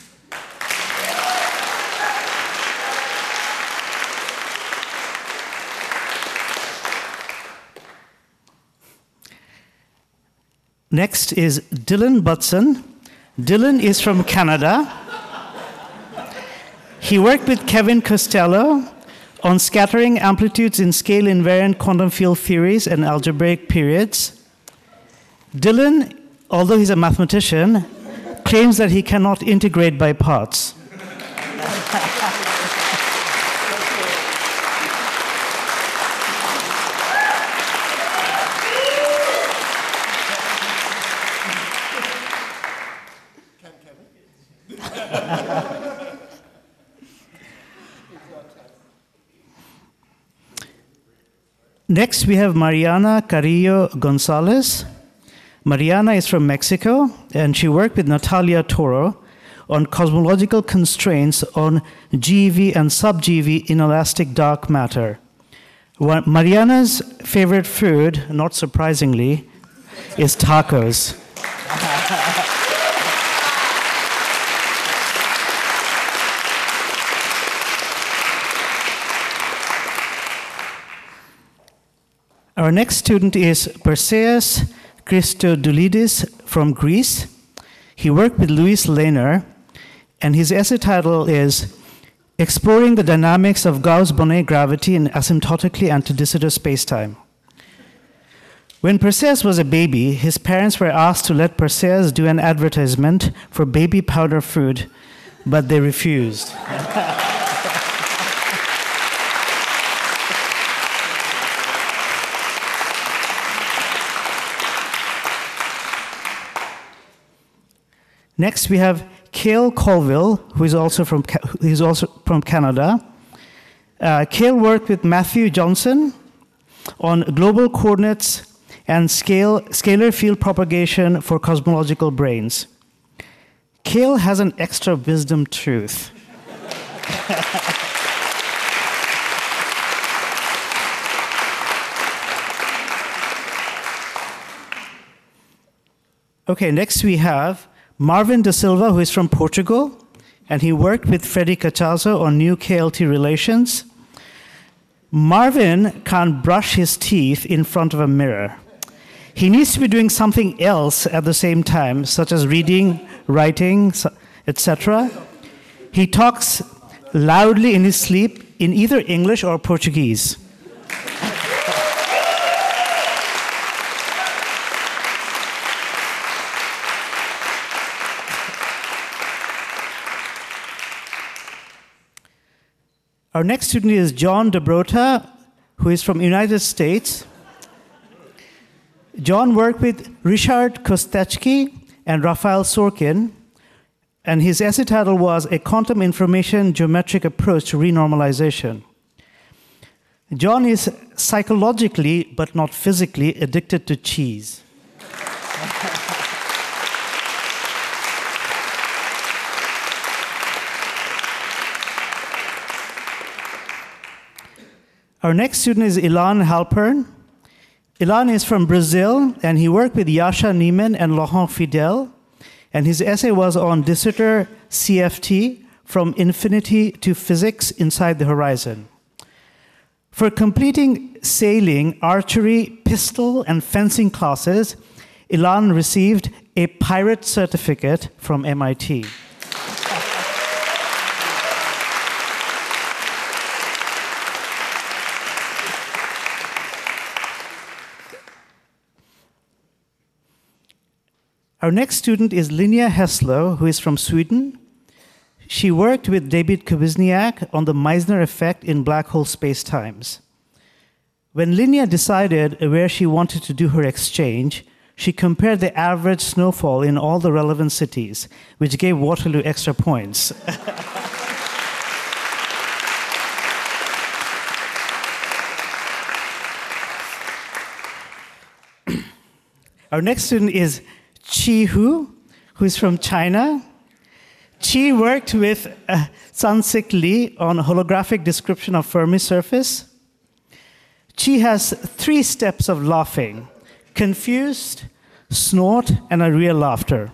Next is Dylan Butson. Dylan is from Canada. He worked with Kevin Costello on scattering amplitudes in scale-invariant quantum field theories and algebraic periods. Dylan, although he's a mathematician, claims that he cannot integrate by parts. Next, we have Mariana Carrillo Gonzalez. Mariana is from Mexico, and she worked with Natalia Toro on cosmological constraints on GeV and sub-GeV inelastic dark matter. Mariana's favorite food, not surprisingly, is tacos. Our next student is Perseus Christodoulidis from Greece. He worked with Louis Lehner, and his essay title is Exploring the Dynamics of Gauss-Bonnet Gravity in Asymptotically Antidesider Spacetime. When Perseus was a baby, his parents were asked to let Perseus do an advertisement for baby powder food, but they refused. Next, we have Cale Colville, who is also from Canada. Cale worked with Matthew Johnson on global coordinates and scalar field propagation for cosmological brains. Cale has an extra wisdom tooth. Okay, next we have Marvin da Silva, who is from Portugal, and he worked with Freddy Cachazo on new KLT relations. Marvin can't brush his teeth in front of a mirror. He needs to be doing something else at the same time, such as reading, writing, etc. He talks loudly in his sleep in either English or Portuguese. Our next student is John Dobrota, who is from the United States. John worked with Ryszard Kostecki and Raphael Sorkin, and his essay title was A Quantum Information Geometric Approach to Renormalization. John is psychologically, but not physically, addicted to cheese. Our next student is Ilan Halpern. Ilan is from Brazil, and he worked with Yasha Niemann and Laurent Fidel, and his essay was on De Sitter CFT, From Infinity to Physics Inside the Horizon. For completing sailing, archery, pistol, and fencing classes, Ilan received a pirate certificate from MIT. Our next student is Linnea Hessler, who is from Sweden. She worked with David Kubizniak on the Meissner effect in black hole spacetimes. When Linnea decided where she wanted to do her exchange, she compared the average snowfall in all the relevant cities, which gave Waterloo extra points. Our next student is Chi Hu, who is from China. Chi worked with Sansik Lee on holographic description of Fermi surface. Chi has 3 steps of laughing: confused, snort, and a real laughter.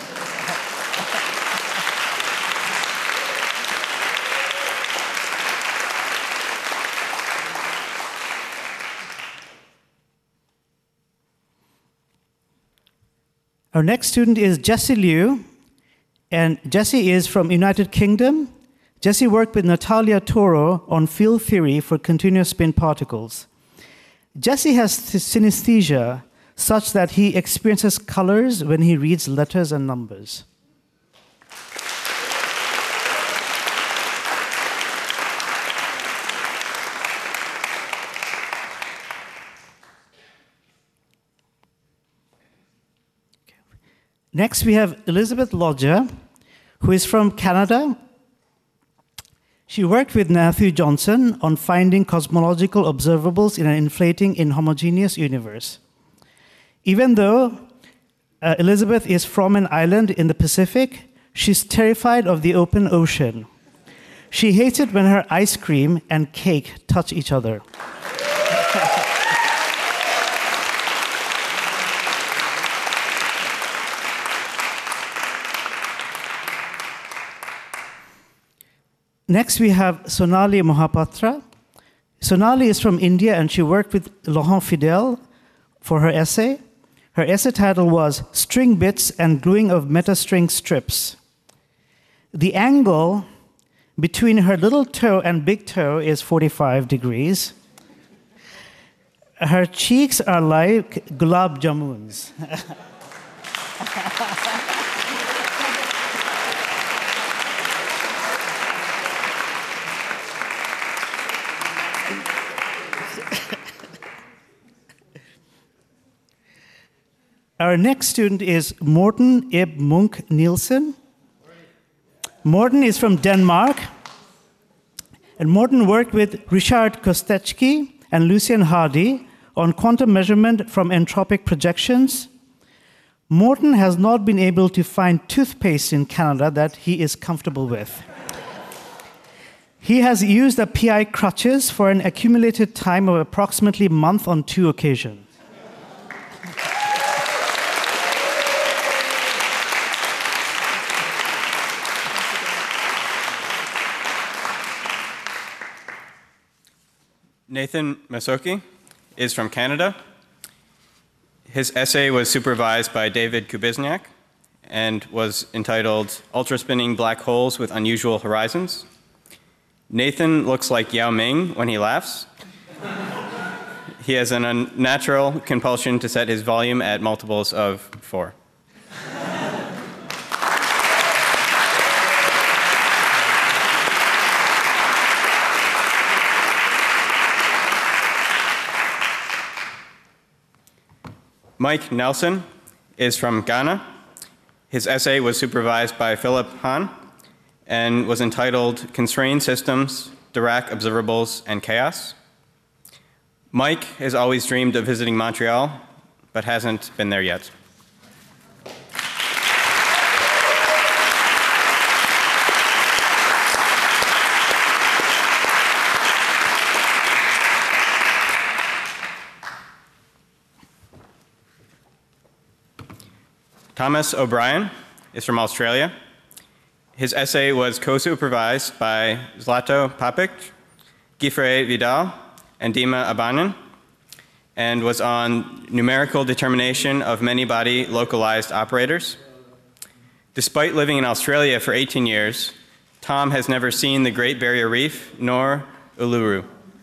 Our next student is Jessie Liu, and Jessie is from United Kingdom. Jessie worked with Natalia Toro on field theory for continuous spin particles. Jessie has synesthesia, such that he experiences colors when he reads letters and numbers. Next, we have Elizabeth Lodger, who is from Canada. She worked with Matthew Johnson on finding cosmological observables in an inflating inhomogeneous universe. Even though Elizabeth is from an island in the Pacific, she's terrified of the open ocean. She hates it when her ice cream and cake touch each other. Next, we have Sonali Mohapatra. Sonali is from India, and she worked with Laurent Fidel for her essay. Her essay title was String Bits and Gluing of Metastring Strips. The angle between her little toe and big toe is 45 degrees. Her cheeks are like gulab jamuns. Our next student is Morten Ib Munk Nielsen. Morten is from Denmark, and Morten worked with Richard Kostecki and Lucien Hardy on quantum measurement from entropic projections. Morten has not been able to find toothpaste in Canada that he is comfortable with. He has used the PI crutches for an accumulated time of approximately a month on 2 occasions. Nathan Masoki is from Canada. His essay was supervised by David Kubizniak and was entitled Ultraspinning Black Holes with Unusual Horizons. Nathan looks like Yao Ming when he laughs. He has an unnatural compulsion to set his volume at multiples of 4. Mike Nelson is from Ghana. His essay was supervised by Philip Hahn and was entitled Constrained Systems, Dirac Observables, and Chaos. Mike has always dreamed of visiting Montreal, but hasn't been there yet. Thomas O'Brien is from Australia. His essay was co-supervised by Zlato Papic, Gifre Vidal, and Dima Abanin, and was on numerical determination of many-body localized operators. Despite living in Australia for 18 years, Tom has never seen the Great Barrier Reef nor Uluru.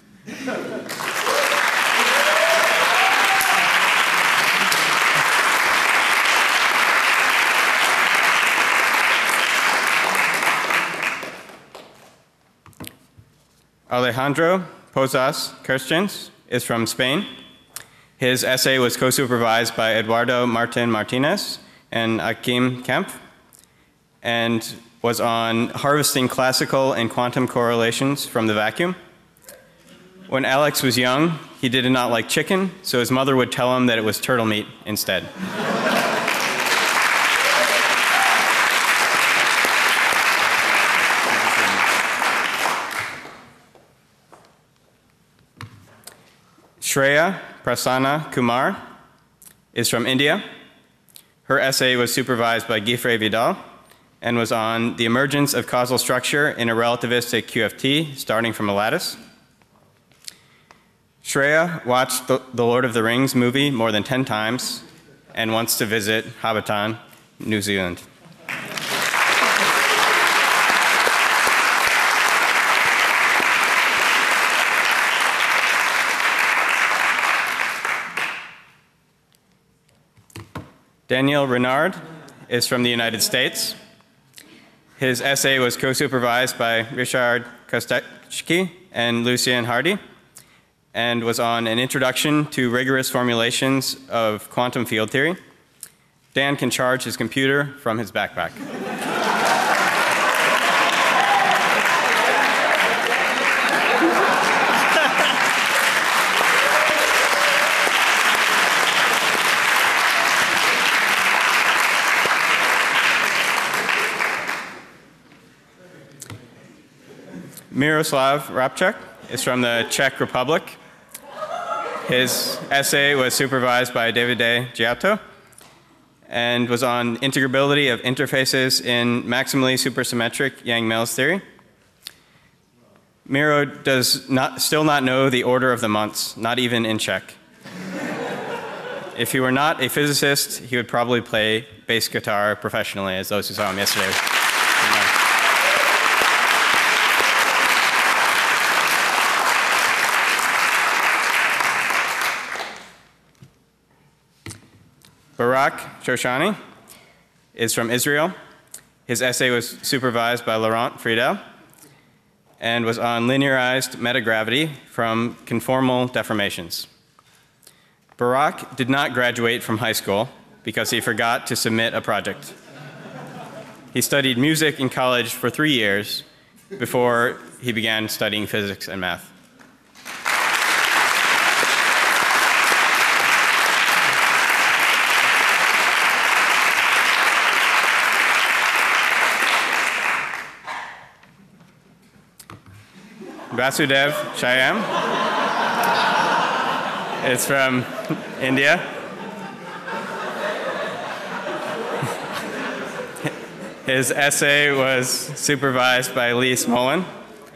Alejandro Pozas Kirstens is from Spain. His essay was co-supervised by Eduardo Martin Martinez and Akim Kempf, and was on harvesting classical and quantum correlations from the vacuum. When Alex was young, he did not like chicken, so his mother would tell him that it was turtle meat instead. Shreya Prasanna Kumar is from India. Her essay was supervised by Gifre Vidal and was on the emergence of causal structure in a relativistic QFT starting from a lattice. Shreya watched the Lord of the Rings movie more than 10 times and wants to visit Hobbiton, New Zealand. Daniel Renard is from the United States. His essay was co-supervised by Richard Kostecki and Lucien Hardy, and was on an introduction to rigorous formulations of quantum field theory. Dan can charge his computer from his backpack. Miroslav Rabchuk is from the Czech Republic. His essay was supervised by Davide Giotto and was on integrability of interfaces in maximally supersymmetric Yang-Mills theory. Miro does still not know the order of the months, not even in Czech. If he were not a physicist, he would probably play bass guitar professionally, as those who saw him yesterday. Barak Shoshani is from Israel. His essay was supervised by Laurent Friedel and was on linearized metagravity from conformal deformations. Barak did not graduate from high school because he forgot to submit a project. He studied music in college for 3 years before he began studying physics and math. Vasudev Shyam is from India. His essay was supervised by Lee Smolin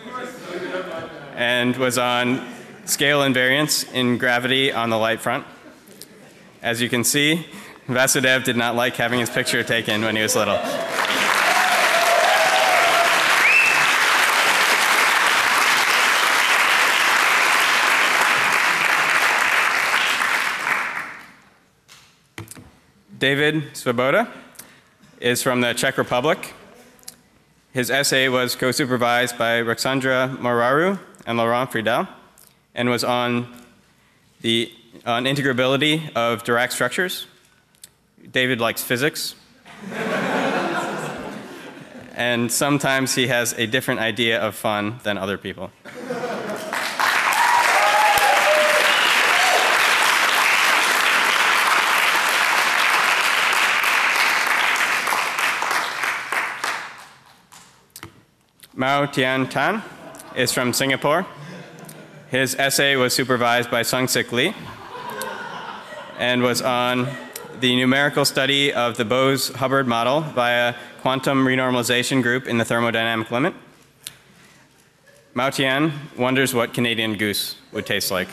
and was on scale invariance in gravity on the light front. As you can see, Vasudev did not like having his picture taken when he was little. David Svoboda is from the Czech Republic. His essay was co-supervised by Ruxandra Moraru and Laurent Friedel and was on integrability of Dirac structures. David likes physics. And sometimes he has a different idea of fun than other people. Mao Tian Tan is from Singapore. His essay was supervised by Sung Sik Lee and was on the numerical study of the Bose-Hubbard model via quantum renormalization group in the thermodynamic limit. Mao Tian wonders what Canadian goose would taste like.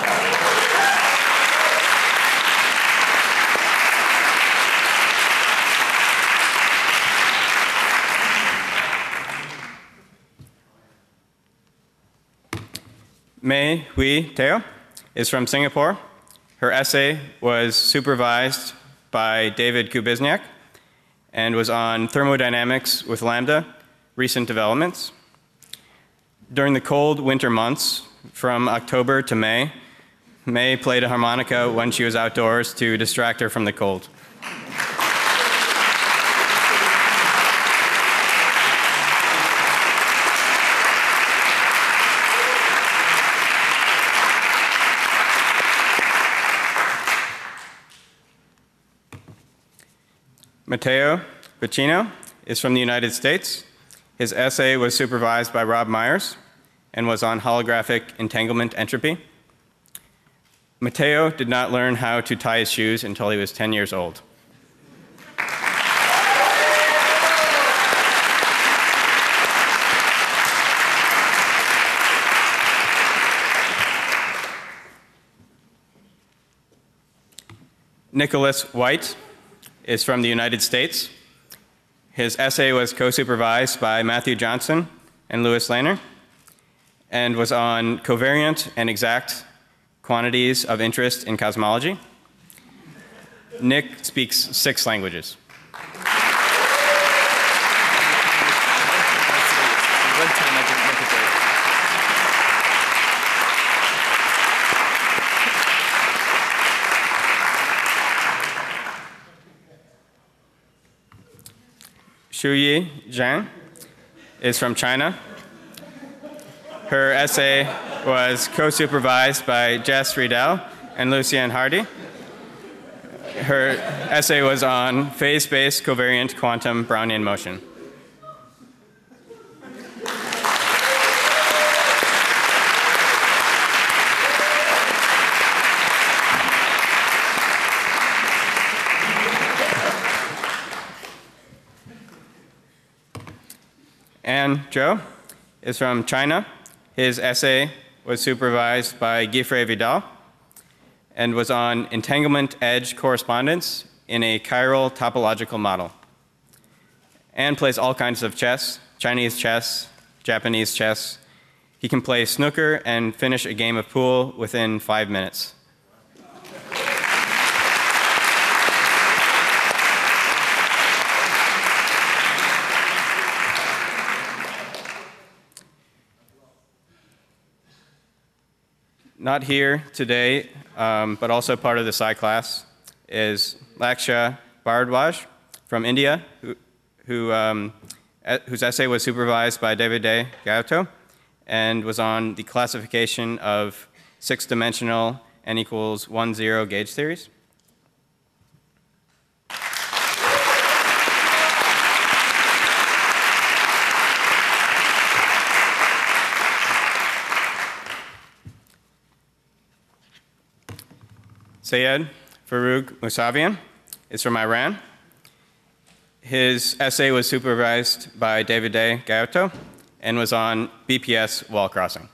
Mei Hui Teo is from Singapore. Her essay was supervised by David Kubizniak and was on thermodynamics with lambda, recent developments. During the cold winter months, from October to May, May played a harmonica when she was outdoors to distract her from the cold. Matteo Vicino is from the United States. His essay was supervised by Rob Myers and was on holographic entanglement entropy. Matteo did not learn how to tie his shoes until he was 10 years old. Nicholas White is from the United States. His essay was co-supervised by Matthew Johnson and Louis Lehner and was on covariant and exact quantities of interest in cosmology. Nick speaks 6 languages. Shuyi Zhang is from China. Her essay was co-supervised by Jess Riedel and Lucienne Hardy. Her essay was on phase-space covariant quantum Brownian motion. An Zhou is from China. His essay was supervised by Guifrey Vidal and was on entanglement edge correspondence in a chiral topological model. An plays all kinds of chess, Chinese chess, Japanese chess. He can play snooker and finish a game of pool within 5 minutes. Not here today, but also part of the Psi class, is Laksha Bharadwaj from India, whose essay was supervised by David Gauto and was on the classification of 6-dimensional n equals 1, 0 gauge theories. Sayed Farouk Mousavian is from Iran. His essay was supervised by David Gauto and was on BPS wall crossing.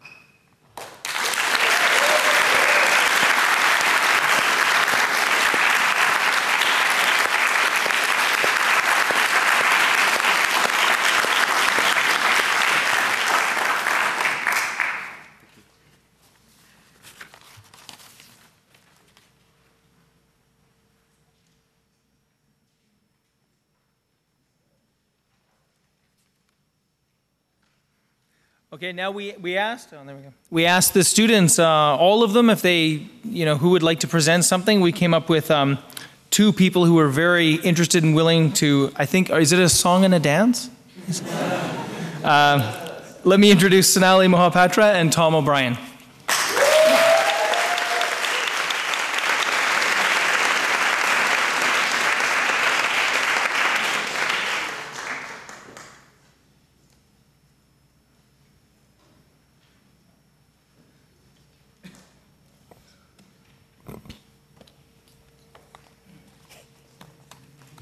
Okay, now we asked, oh, there we go. We asked the students, all of them, if they, who would like to present something. We came up with 2 people who were very interested and willing to, I think, is it a song and a dance? Let me introduce Sonali Mohapatra and Tom O'Brien.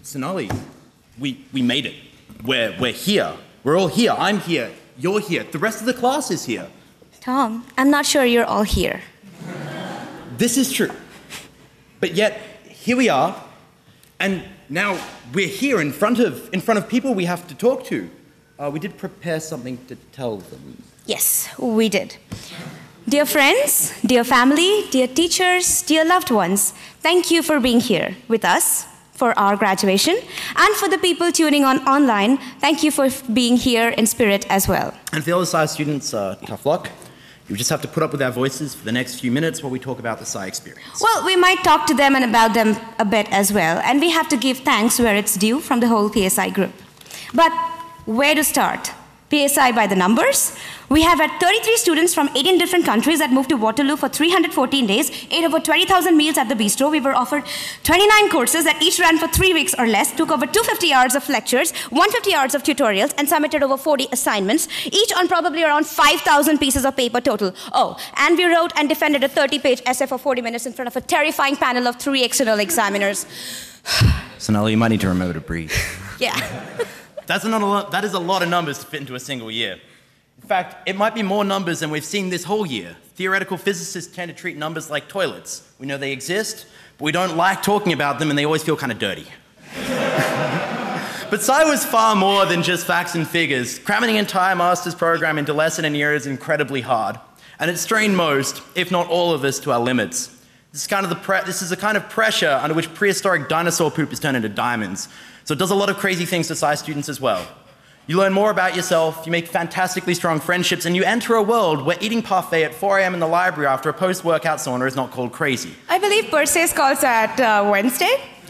Sonali, we made it. We're here. We're all here. I'm here. You're here. The rest of the class is here. Tom, I'm not sure you're all here. This is true. But yet, here we are, and now we're here in front of people we have to talk to. We did prepare something to tell them. Yes, we did. Dear friends, dear family, dear teachers, dear loved ones, thank you for being here with us for our graduation. And for the people tuning on online, thank you for being here in spirit as well. And for the other SCI students, tough luck. You just have to put up with our voices for the next few minutes while we talk about the SCI experience. Well, we might talk to them and about them a bit as well. And we have to give thanks where it's due from the whole PSI group. But where to start? PSI by the numbers. We have had 33 students from 18 different countries that moved to Waterloo for 314 days, ate over 20,000 meals at the bistro. We were offered 29 courses that each ran for 3 weeks or less, took over 250 hours of lectures, 150 hours of tutorials, and submitted over 40 assignments, each on probably around 5,000 pieces of paper total. Oh, and we wrote and defended a 30-page essay for 40 minutes in front of a terrifying panel of 3 external examiners. Sonali, you might need to remember to breathe. Yeah. That is a lot of numbers to fit into a single year. In fact, it might be more numbers than we've seen this whole year. Theoretical physicists tend to treat numbers like toilets. We know they exist, but we don't like talking about them, and they always feel kind of dirty. But Sci was far more than just facts and figures. Cramming an entire master's program into less than a year is incredibly hard, and it strained most, if not all of us, to our limits. This is a kind of pressure under which prehistoric dinosaur poop is turned into diamonds. So it does a lot of crazy things to Sci students as well. You learn more about yourself, you make fantastically strong friendships, and you enter a world where eating parfait at 4 a.m. in the library after a post-workout sauna is not called crazy. I believe Perseus calls that Wednesday.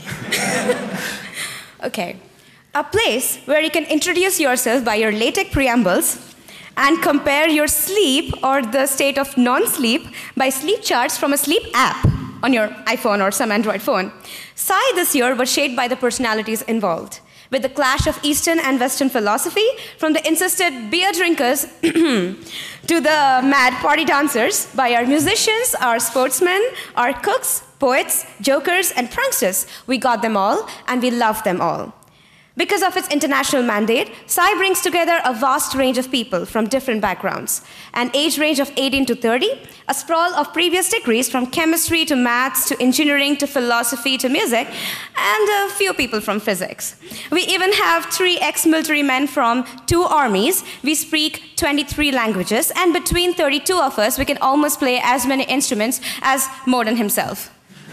Okay. A place where you can introduce yourself by your LaTeX preambles and compare your sleep or the state of non-sleep by sleep charts from a sleep app on your iPhone or some Android phone. Sci this year was shaped by the personalities involved, with the clash of Eastern and Western philosophy, from the insisted beer drinkers to the mad party dancers, by our musicians, our sportsmen, our cooks, poets, jokers, and pranksters. We got them all, and we love them all. Because of its international mandate, Sci brings together a vast range of people from different backgrounds, an age range of 18 to 30, a sprawl of previous degrees from chemistry to maths to engineering to philosophy to music, and a few people from physics. We even have 3 ex-military men from 2 armies. We speak 23 languages, and between 32 of us, we can almost play as many instruments as Morden himself.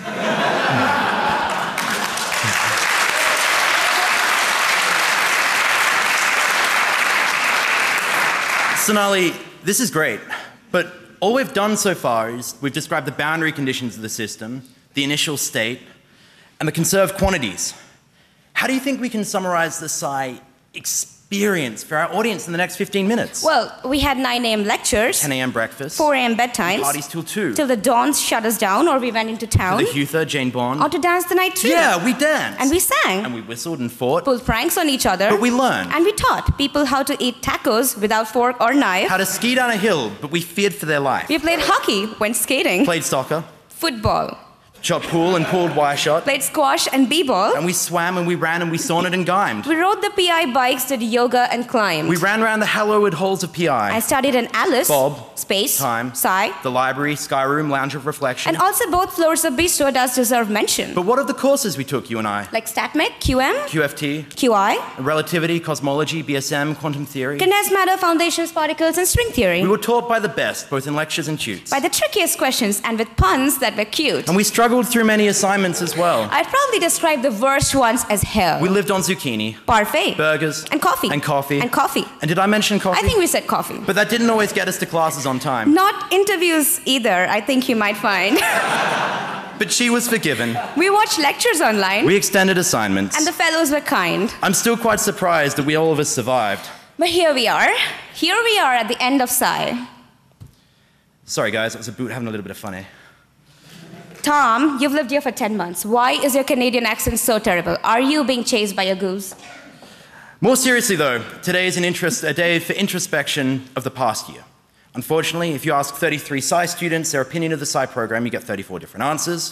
Sonali, this is great, but all we've done so far is we've described the boundary conditions of the system, the initial state, and the conserved quantities. How do you think we can summarize the Sci experience for our audience in the next 15 minutes? Well, we had 9 a.m. lectures, 10 a.m. breakfast, 4 a.m. bedtimes, parties till 2, till the dawn shut us down, or we went into town, to the Huther, Jane Bond. or to dance the night through. Yeah, we danced. And we sang. And we whistled and fought. Pulled pranks on each other. But we learned. And we taught people how to eat tacos without fork or knife. How to ski down a hill, but we feared for their life. We played hockey, went skating. Played soccer. Football. Shot pool and pooled wire shot. Played squash and b-ball. And we swam and we ran and we sauntered and gymed. We rode the PI bikes, did yoga and climbed. We ran around the hallowed halls of PI. I studied in Alice, Bob, Space, Time, Sci, the library, Sky Room, Lounge of Reflection. and also both floors of Bistro does deserve mention. But what of the courses we took, you and I? Like StatMech, QM, QFT, QI, relativity, cosmology, BSM, quantum theory. condensed matter, foundations, particles, and string theory. We were taught by the best, both in lectures and tutes. By the trickiest questions and with puns that were cute. And we struggled through many assignments as well. I'd probably describe the worst ones as hell. We lived on zucchini, Parfait. burgers, And coffee. and coffee. And coffee. And did I mention coffee? I think we said coffee. But that didn't always get us to classes on time. Not interviews either, I think you might find. But she was forgiven. We watched lectures online. We extended assignments. And the fellows were kind. I'm still quite surprised that we all of us survived. But here we are. Here we are at the end of Sci. Sorry guys, it was a boot having a little bit of fun, eh? Tom, you've lived here for 10 months. Why is your Canadian accent so terrible? Are you being chased by a goose? More seriously though, today is a day for introspection of the past year. Unfortunately, if you ask 33 Sci students their opinion of the Sci program, you get 34 different answers.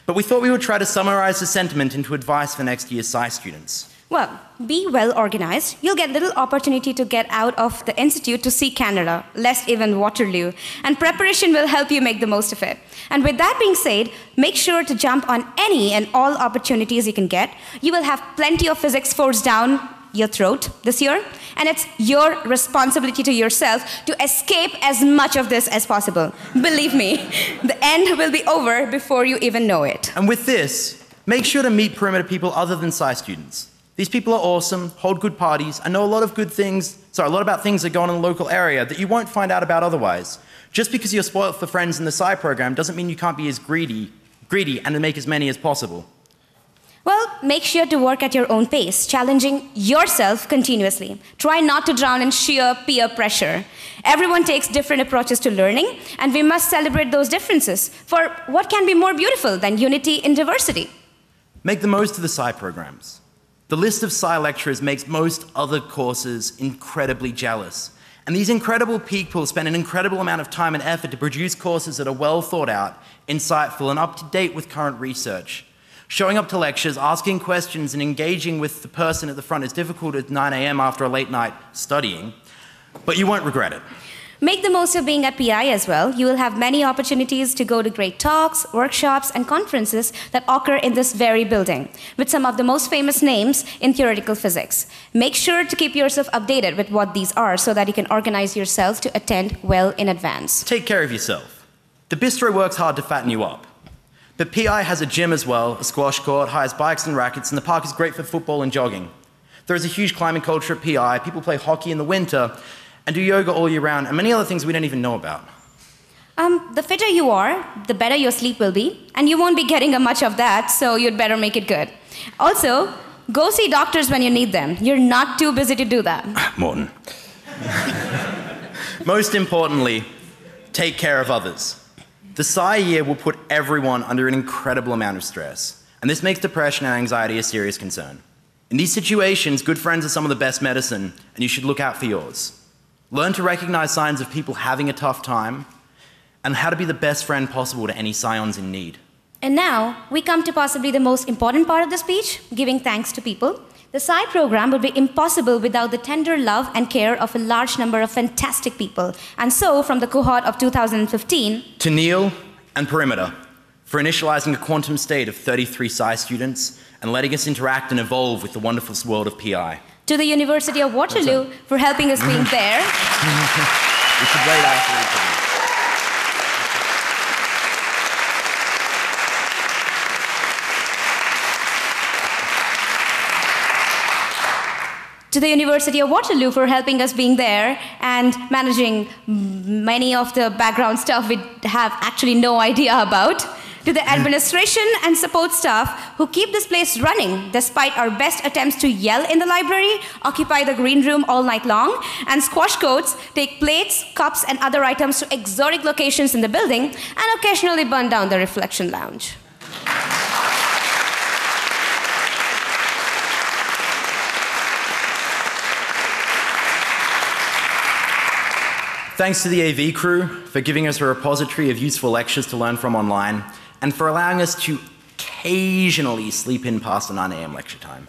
But we thought we would try to summarize the sentiment into advice for next year's Sci students. Well, be well organized. You'll get little opportunity to get out of the institute to see Canada, less even Waterloo. And preparation will help you make the most of it. And with that being said, make sure to jump on any and all opportunities you can get. You will have plenty of physics forced down your throat this year. And it's your responsibility to yourself to escape as much of this as possible. Believe me, the end will be over before you even know it. And with this, make sure to meet Perimeter people other than Sci students. These people are awesome, hold good parties, and know a lot about things that go on in the local area that you won't find out about otherwise. Just because you're spoiled for friends in the Sci program doesn't mean you can't be as greedy and make as many as possible. Well, make sure to work at your own pace, challenging yourself continuously. Try not to drown in sheer peer pressure. Everyone takes different approaches to learning, and we must celebrate those differences. For what can be more beautiful than unity in diversity? Make the most of the Sci programs. The list of Sci lecturers makes most other courses incredibly jealous. And these incredible people spend an incredible amount of time and effort to produce courses that are well thought out, insightful, and up to date with current research. Showing up to lectures, asking questions, and engaging with the person at the front is difficult at 9 a.m. after a late night studying, but you won't regret it. Make the most of being at PI as well. You will have many opportunities to go to great talks, workshops, and conferences that occur in this very building, with some of the most famous names in theoretical physics. Make sure to keep yourself updated with what these are so that you can organize yourself to attend well in advance. Take care of yourself. The bistro works hard to fatten you up. But PI has a gym as well, a squash court, hires bikes and rackets, and the park is great for football and jogging. There is a huge climbing culture at PI. People play hockey in the winter and do yoga all year round, and many other things we don't even know about. The fitter you are, the better your sleep will be, and you won't be getting much of that, so you'd better make it good. Also, go see doctors when you need them. You're not too busy to do that. Morton. Most importantly, take care of others. The Sci year will put everyone under an incredible amount of stress, and this makes depression and anxiety a serious concern. In these situations, good friends are some of the best medicine, and you should look out for yours. Learn to recognize signs of people having a tough time, and how to be the best friend possible to any scions in need. And now, we come to possibly the most important part of the speech, giving thanks to people. The Sci program would be impossible without the tender love and care of a large number of fantastic people. And so, from the cohort of 2015, to Neil and Perimeter, for initializing a quantum state of 33 Sci students and letting us interact and evolve with the wonderful world of PI. To the University of Waterloo for helping us being there. We should wait after each other. To the University of Waterloo for helping us being there and managing many of the background stuff we have actually no idea about. To the administration and support staff who keep this place running despite our best attempts to yell in the library, occupy the green room all night long, and squash courts, take plates, cups, and other items to exotic locations in the building, and occasionally burn down the reflection lounge. Thanks to the AV crew for giving us a repository of useful lectures to learn from online, and for allowing us to occasionally sleep in past the 9 a.m. lecture time.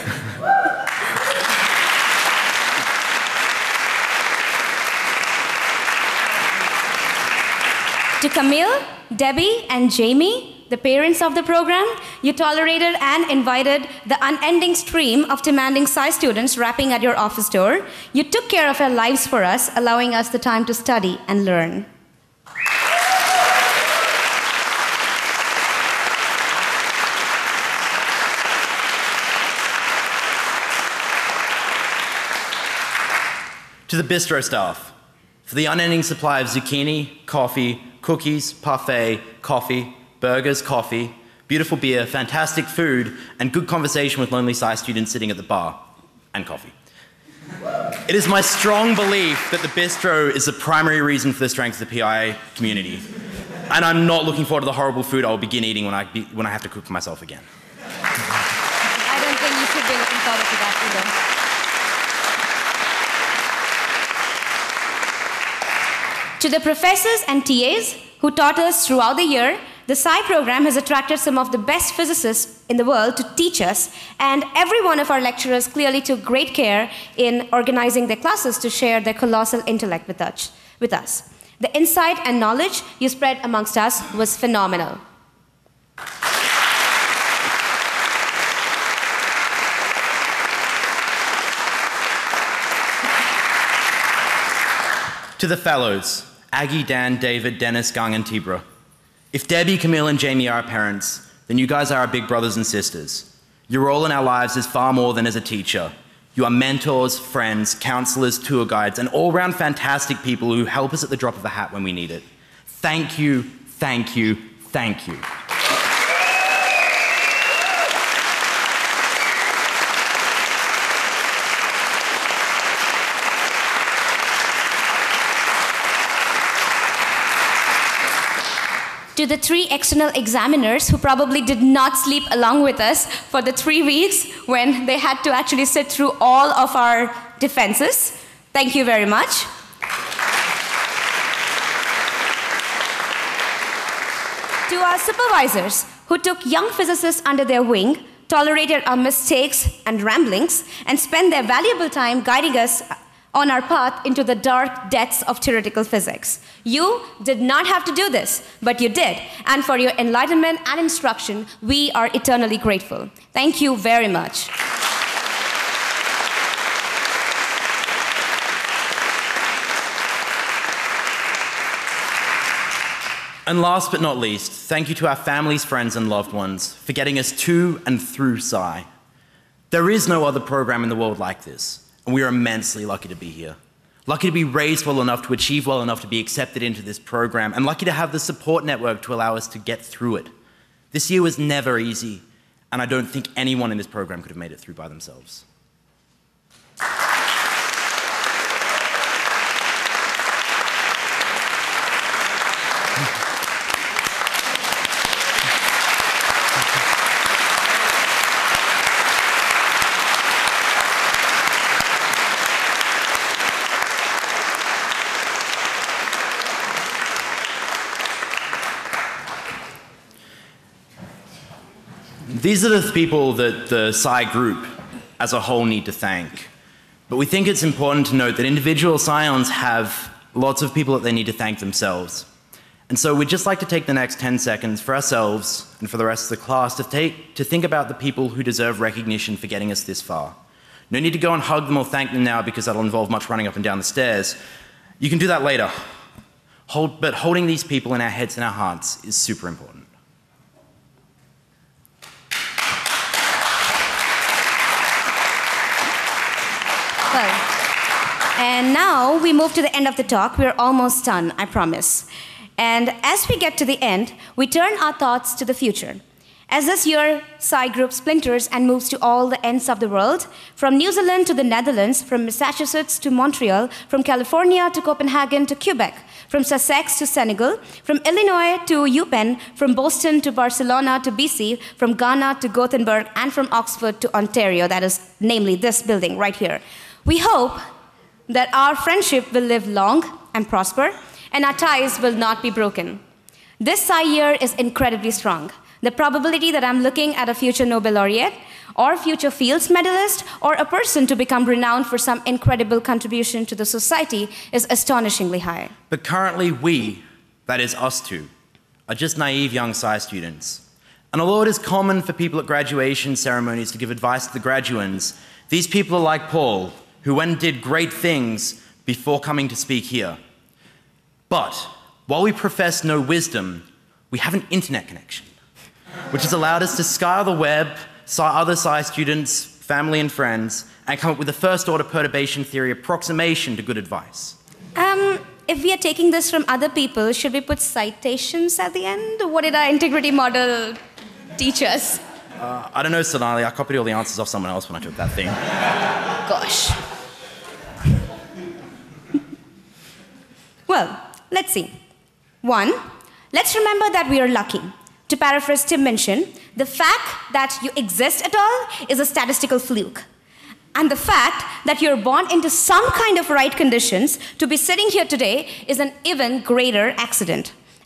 To Camille, Debbie, and Jamie, the parents of the program, you tolerated and invited the unending stream of demanding Sci students rapping at your office door. You took care of our lives for us, allowing us the time to study and learn. To the bistro staff, for the unending supply of zucchini, coffee, cookies, parfait, coffee, burgers, coffee, beautiful beer, fantastic food, and good conversation with lonely Sci students sitting at the bar, and coffee. It is my strong belief that the bistro is the primary reason for the strength of the PI community, and I'm not looking forward to the horrible food I will begin eating when I have to cook for myself again. I don't think you should be looking forward to that either. To the professors and TAs who taught us throughout the year, the Psi program has attracted some of the best physicists in the world to teach us, and every one of our lecturers clearly took great care in organizing their classes to share their colossal intellect with us. The insight and knowledge you spread amongst us was phenomenal. To the fellows, Aggie, Dan, David, Dennis, Gung, and Tibra. If Debbie, Camille, and Jamie are our parents, then you guys are our big brothers and sisters. Your role in our lives is far more than as a teacher. You are mentors, friends, counselors, tour guides, and all-round fantastic people who help us at the drop of a hat when we need it. Thank you, thank you, thank you. To the 3 external examiners who probably did not sleep along with us for the 3 weeks when they had to actually sit through all of our defenses, thank you very much. To our supervisors who took young physicists under their wing, tolerated our mistakes and ramblings, and spent their valuable time guiding us on our path into the dark depths of theoretical physics. You did not have to do this, but you did. And for your enlightenment and instruction, we are eternally grateful. Thank you very much. And last but not least, thank you to our families, friends, and loved ones for getting us to and through Psi. There is no other program in the world like this. And we are immensely lucky to be here. Lucky to be raised well enough to achieve well enough to be accepted into this program, and lucky to have the support network to allow us to get through it. This year was never easy, and I don't think anyone in this program could have made it through by themselves. These are the people that the Psi group as a whole need to thank. But we think it's important to note that individual Psions have lots of people that they need to thank themselves. And so we'd just like to take the next 10 seconds for ourselves and for the rest of the class to think about the people who deserve recognition for getting us this far. No need to go and hug them or thank them now because that'll involve much running up and down the stairs. You can do that later. But holding these people in our heads and our hearts is super important. And now we move to the end of the talk. We're almost done, I promise. And as we get to the end, we turn our thoughts to the future. As this year, Psi Group splinters and moves to all the ends of the world, from New Zealand to the Netherlands, from Massachusetts to Montreal, from California to Copenhagen to Quebec, from Sussex to Senegal, from Illinois to UPenn, from Boston to Barcelona to BC, from Ghana to Gothenburg, and from Oxford to Ontario, that is namely this building right here. We hope that our friendship will live long and prosper, and our ties will not be broken. This Psi year is incredibly strong. The probability that I'm looking at a future Nobel laureate, or future Fields medalist, or a person to become renowned for some incredible contribution to the society is astonishingly high. But currently we, that is us two, are just naive young Psi students. And although it is common for people at graduation ceremonies to give advice to the graduands, these people are like Paul, who went and did great things before coming to speak here. But while we profess no wisdom, we have an internet connection, which has allowed us to scour the web, other Psi students, family and friends, and come up with a first-order perturbation theory approximation to good advice. If we are taking this from other people, should we put citations at the end? What did our integrity model teach us? I don't know, Sonali. I copied all the answers off someone else when I took that thing. Gosh. Well, let's see. 1, let's remember that we are lucky. To paraphrase Tim Minchin, the fact that you exist at all is a statistical fluke. And the fact that you're born into some kind of right conditions to be sitting here today is an even greater accident.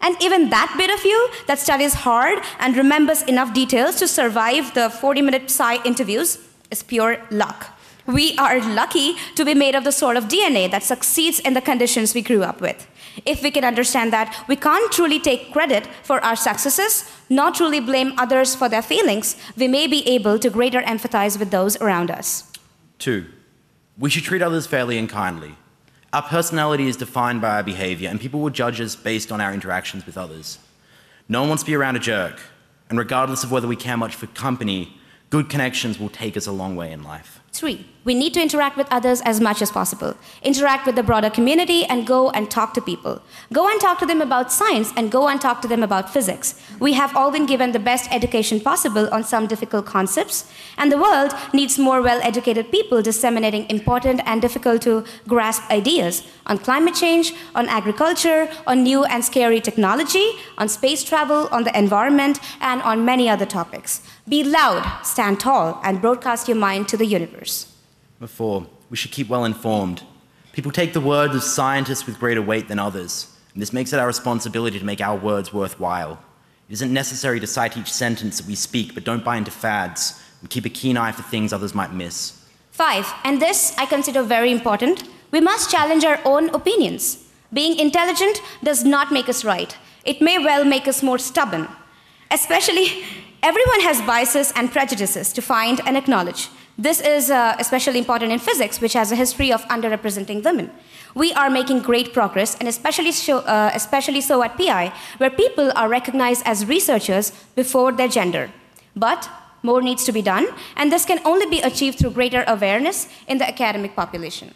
And even that bit of you that studies hard and remembers enough details to survive the 40-minute Psi interviews is pure luck. We are lucky to be made of the sort of DNA that succeeds in the conditions we grew up with. If we can understand that we can't truly take credit for our successes, nor truly blame others for their feelings, we may be able to greater empathize with those around us. 2, we should treat others fairly and kindly. Our personality is defined by our behavior, and people will judge us based on our interactions with others. No one wants to be around a jerk, and regardless of whether we care much for company, good connections will take us a long way in life. 3, we need to interact with others as much as possible. Interact with the broader community and go and talk to people. Go and talk to them about science and go and talk to them about physics. We have all been given the best education possible on some difficult concepts, and the world needs more well-educated people disseminating important and difficult to grasp ideas on climate change, on agriculture, on new and scary technology, on space travel, on the environment, and on many other topics. Be loud, stand tall, and broadcast your mind to the universe. 4, we should keep well informed. People take the words of scientists with greater weight than others, and this makes it our responsibility to make our words worthwhile. It isn't necessary to cite each sentence that we speak, but don't buy into fads, and keep a keen eye for things others might miss. 5, and this I consider very important, we must challenge our own opinions. Being intelligent does not make us right. It may well make us more stubborn. Especially, everyone has biases and prejudices to find and acknowledge. This is especially important in physics, which has a history of underrepresenting women. We are making great progress, and especially so at PI, where people are recognized as researchers before their gender. But more needs to be done, and this can only be achieved through greater awareness in the academic population.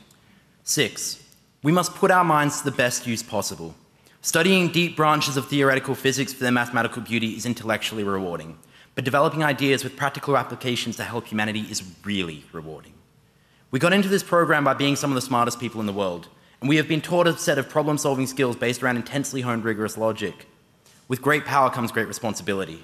6, we must put our minds to the best use possible. Studying deep branches of theoretical physics for their mathematical beauty is intellectually rewarding, but developing ideas with practical applications to help humanity is really rewarding. We got into this program by being some of the smartest people in the world, and we have been taught a set of problem-solving skills based around intensely honed, rigorous logic. With great power comes great responsibility.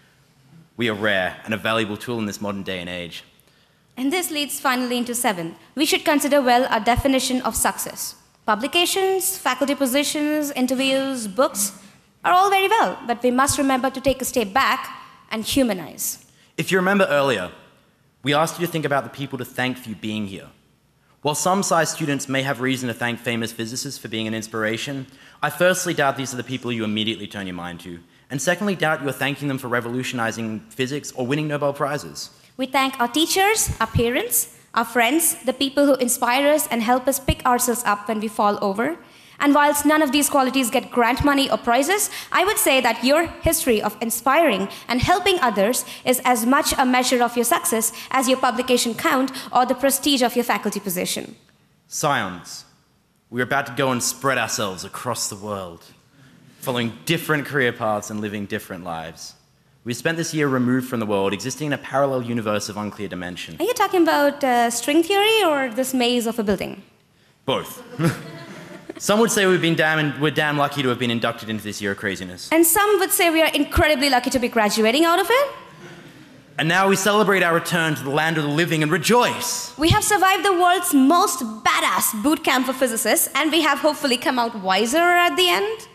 We are rare and a valuable tool in this modern day and age. And this leads finally into 7. We should consider well our definition of success. Publications, faculty positions, interviews, books are all very well, but we must remember to take a step back and humanize. If you remember earlier, we asked you to think about the people to thank for you being here. While some Sci students may have reason to thank famous physicists for being an inspiration, I firstly doubt these are the people you immediately turn your mind to, and secondly doubt you are thanking them for revolutionizing physics or winning Nobel Prizes. We thank our teachers, our parents, our friends, the people who inspire us and help us pick ourselves up when we fall over. And whilst none of these qualities get grant money or prizes, I would say that your history of inspiring and helping others is as much a measure of your success as your publication count or the prestige of your faculty position. Scions, we're about to go and spread ourselves across the world, following different career paths and living different lives. We spent this year removed from the world, existing in a parallel universe of unclear dimension. Are you talking about string theory or this maze of a building? Both. Some would say we're damn lucky to have been inducted into this year of craziness. And some would say we are incredibly lucky to be graduating out of it. And now we celebrate our return to the land of the living and rejoice. We have survived the world's most badass boot camp for physicists, and we have hopefully come out wiser at the end.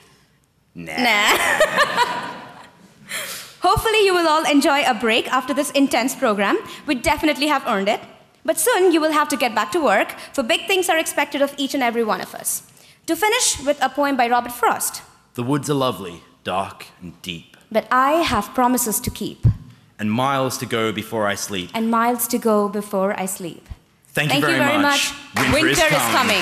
Nah. Hopefully you will all enjoy a break after this intense program. We definitely have earned it. But soon you will have to get back to work, for big things are expected of each and every one of us. To finish with a poem by Robert Frost. The woods are lovely, dark and deep. But I have promises to keep. And miles to go before I sleep. And miles to go before I sleep. Thank you very much. Winter is coming.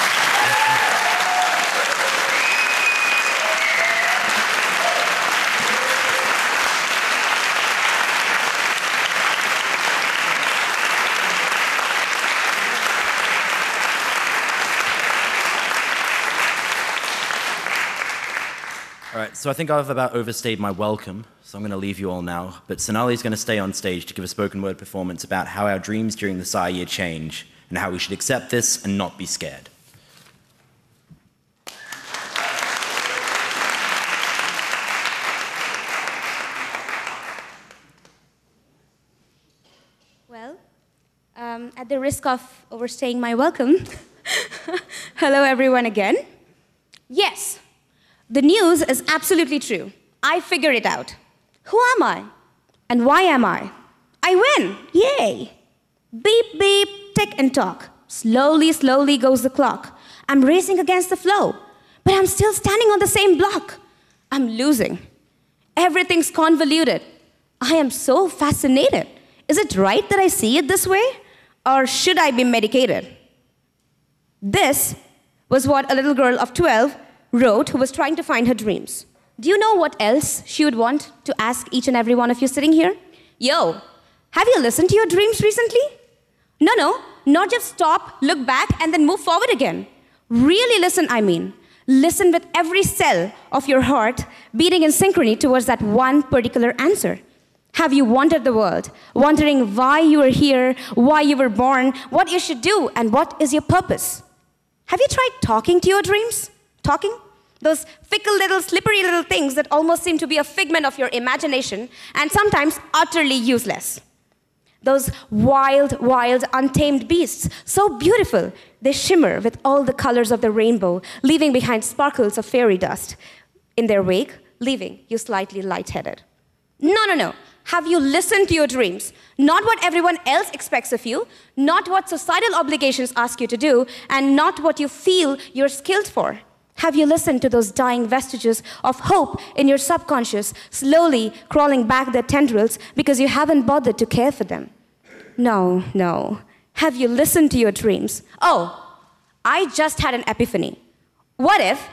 All right, so I think I've about overstayed my welcome, so I'm going to leave you all now. But Sonali is going to stay on stage to give a spoken word performance about how our dreams during the Psi year change and how we should accept this and not be scared. Well, at the risk of overstaying my welcome, hello everyone again. Yes. The news is absolutely true. I figured it out. Who am I? And why am I? I win! Yay! Beep, beep, tick and tock. Slowly, slowly goes the clock. I'm racing against the flow, but I'm still standing on the same block. I'm losing. Everything's convoluted. I am so fascinated. Is it right that I see it this way? Or should I be medicated? This was what a little girl of 12 wrote who was trying to find her dreams. Do you know what else she would want to ask each and every one of you sitting here? Yo, have you listened to your dreams recently? No, not just stop, look back, and then move forward again. Really listen, I mean. Listen with every cell of your heart beating in synchrony towards that one particular answer. Have you wandered the world, wondering why you are here, why you were born, what you should do, and what is your purpose? Have you tried talking to your dreams? Talking? Those fickle little, slippery little things that almost seem to be a figment of your imagination and sometimes utterly useless. Those wild, wild, untamed beasts, so beautiful, they shimmer with all the colors of the rainbow, leaving behind sparkles of fairy dust in their wake, leaving you slightly lightheaded. No. Have you listened to your dreams? Not what everyone else expects of you, not what societal obligations ask you to do, and not what you feel you're skilled for. Have you listened to those dying vestiges of hope in your subconscious, slowly crawling back their tendrils because you haven't bothered to care for them? No. Have you listened to your dreams? Oh, I just had an epiphany. What if,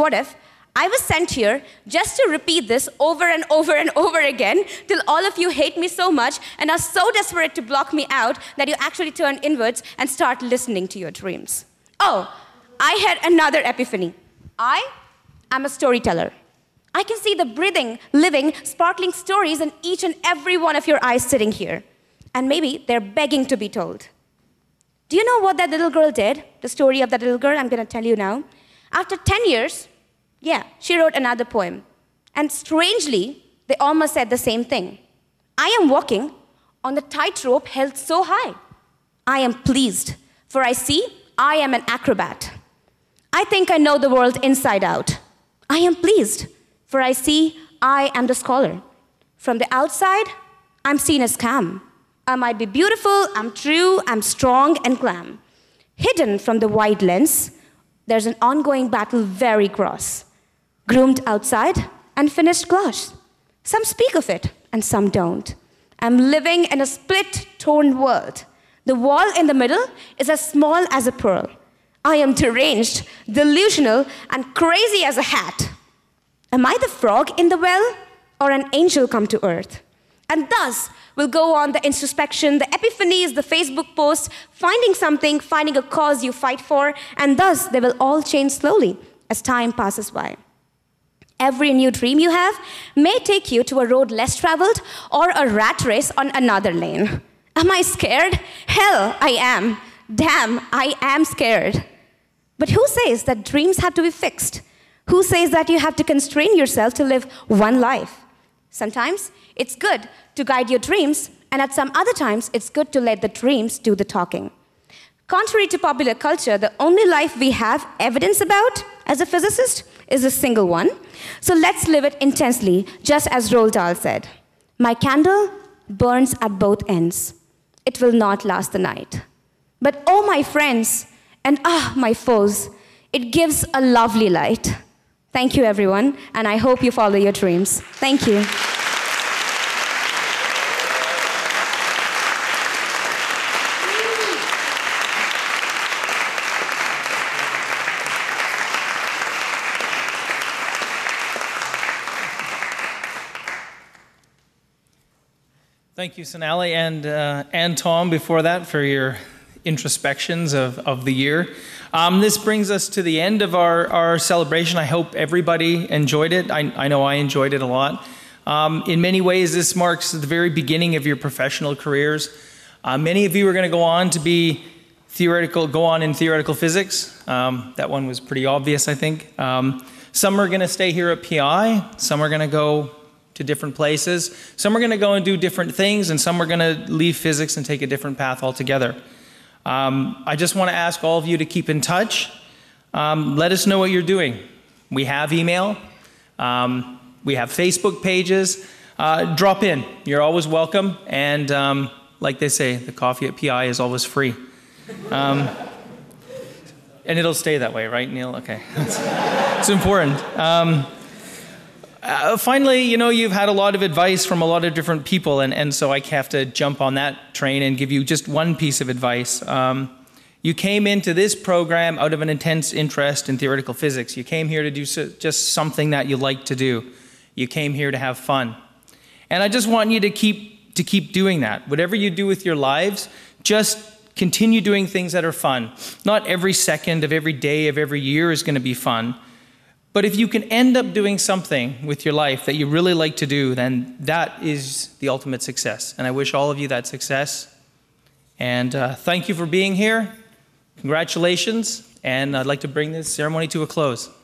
I was sent here just to repeat this over and over and over again till all of you hate me so much and are so desperate to block me out that you actually turn inwards and start listening to your dreams? Oh, I had another epiphany. I am a storyteller. I can see the breathing, living, sparkling stories in each and every one of your eyes sitting here. And maybe they're begging to be told. Do you know what that little girl did? The story of that little girl, I'm going to tell you now. After 10 years, she wrote another poem. And strangely, they almost said the same thing. I am walking on the tightrope held so high. I am pleased, for I see I am an acrobat. I think I know the world inside out. I am pleased, for I see I am the scholar. From the outside, I'm seen as calm. I might be beautiful, I'm true, I'm strong and glam. Hidden from the wide lens, there's an ongoing battle very gross. Groomed outside and finished gloss. Some speak of it and some don't. I'm living in a split, torn world. The wall in the middle is as small as a pearl. I am deranged, delusional, and crazy as a hat. Am I the frog in the well or an angel come to earth? And thus will go on the introspection, the epiphanies, the Facebook posts, finding something, finding a cause you fight for, and thus they will all change slowly as time passes by. Every new dream you have may take you to a road less traveled or a rat race on another lane. Am I scared? Hell, I am. Damn, I am scared. But who says that dreams have to be fixed? Who says that you have to constrain yourself to live one life? Sometimes it's good to guide your dreams, and at some other times it's good to let the dreams do the talking. Contrary to popular culture, the only life we have evidence about as a physicist is a single one. So let's live it intensely, just as Roald Dahl said. My candle burns at both ends. It will not last the night. But oh, my friends, and my foes, it gives a lovely light. Thank you, everyone, and I hope you follow your dreams. Thank you. Thank you, Sonali, and Tom before that for your introspections of the year. This brings us to the end of our celebration. I hope everybody enjoyed it. I know I enjoyed it a lot. In many ways, this marks the very beginning of your professional careers. Many of you are going to go on to be go on in theoretical physics. That one was pretty obvious, I think. Some are going to stay here at PI. Some are going to go to different places. Some are going to go and do different things, and some are going to leave physics and take a different path altogether. I just want to ask all of you to keep in touch. Let us know what you're doing. We have email. We have Facebook pages. Drop in. You're always welcome. And like they say, the coffee at PI is always free. And it'll stay that way, right, Neil? Okay. It's important. Finally, you've had a lot of advice from a lot of different people, and so I have to jump on that train and give you just one piece of advice. You came into this program out of an intense interest in theoretical physics. You came here to do just something that you like to do. You came here to have fun. And I just want you to keep doing that. Whatever you do with your lives, just continue doing things that are fun. Not every second of every day of every year is going to be fun. But if you can end up doing something with your life that you really like to do, then that is the ultimate success. And I wish all of you that success. And thank you for being here. Congratulations. And I'd like to bring this ceremony to a close.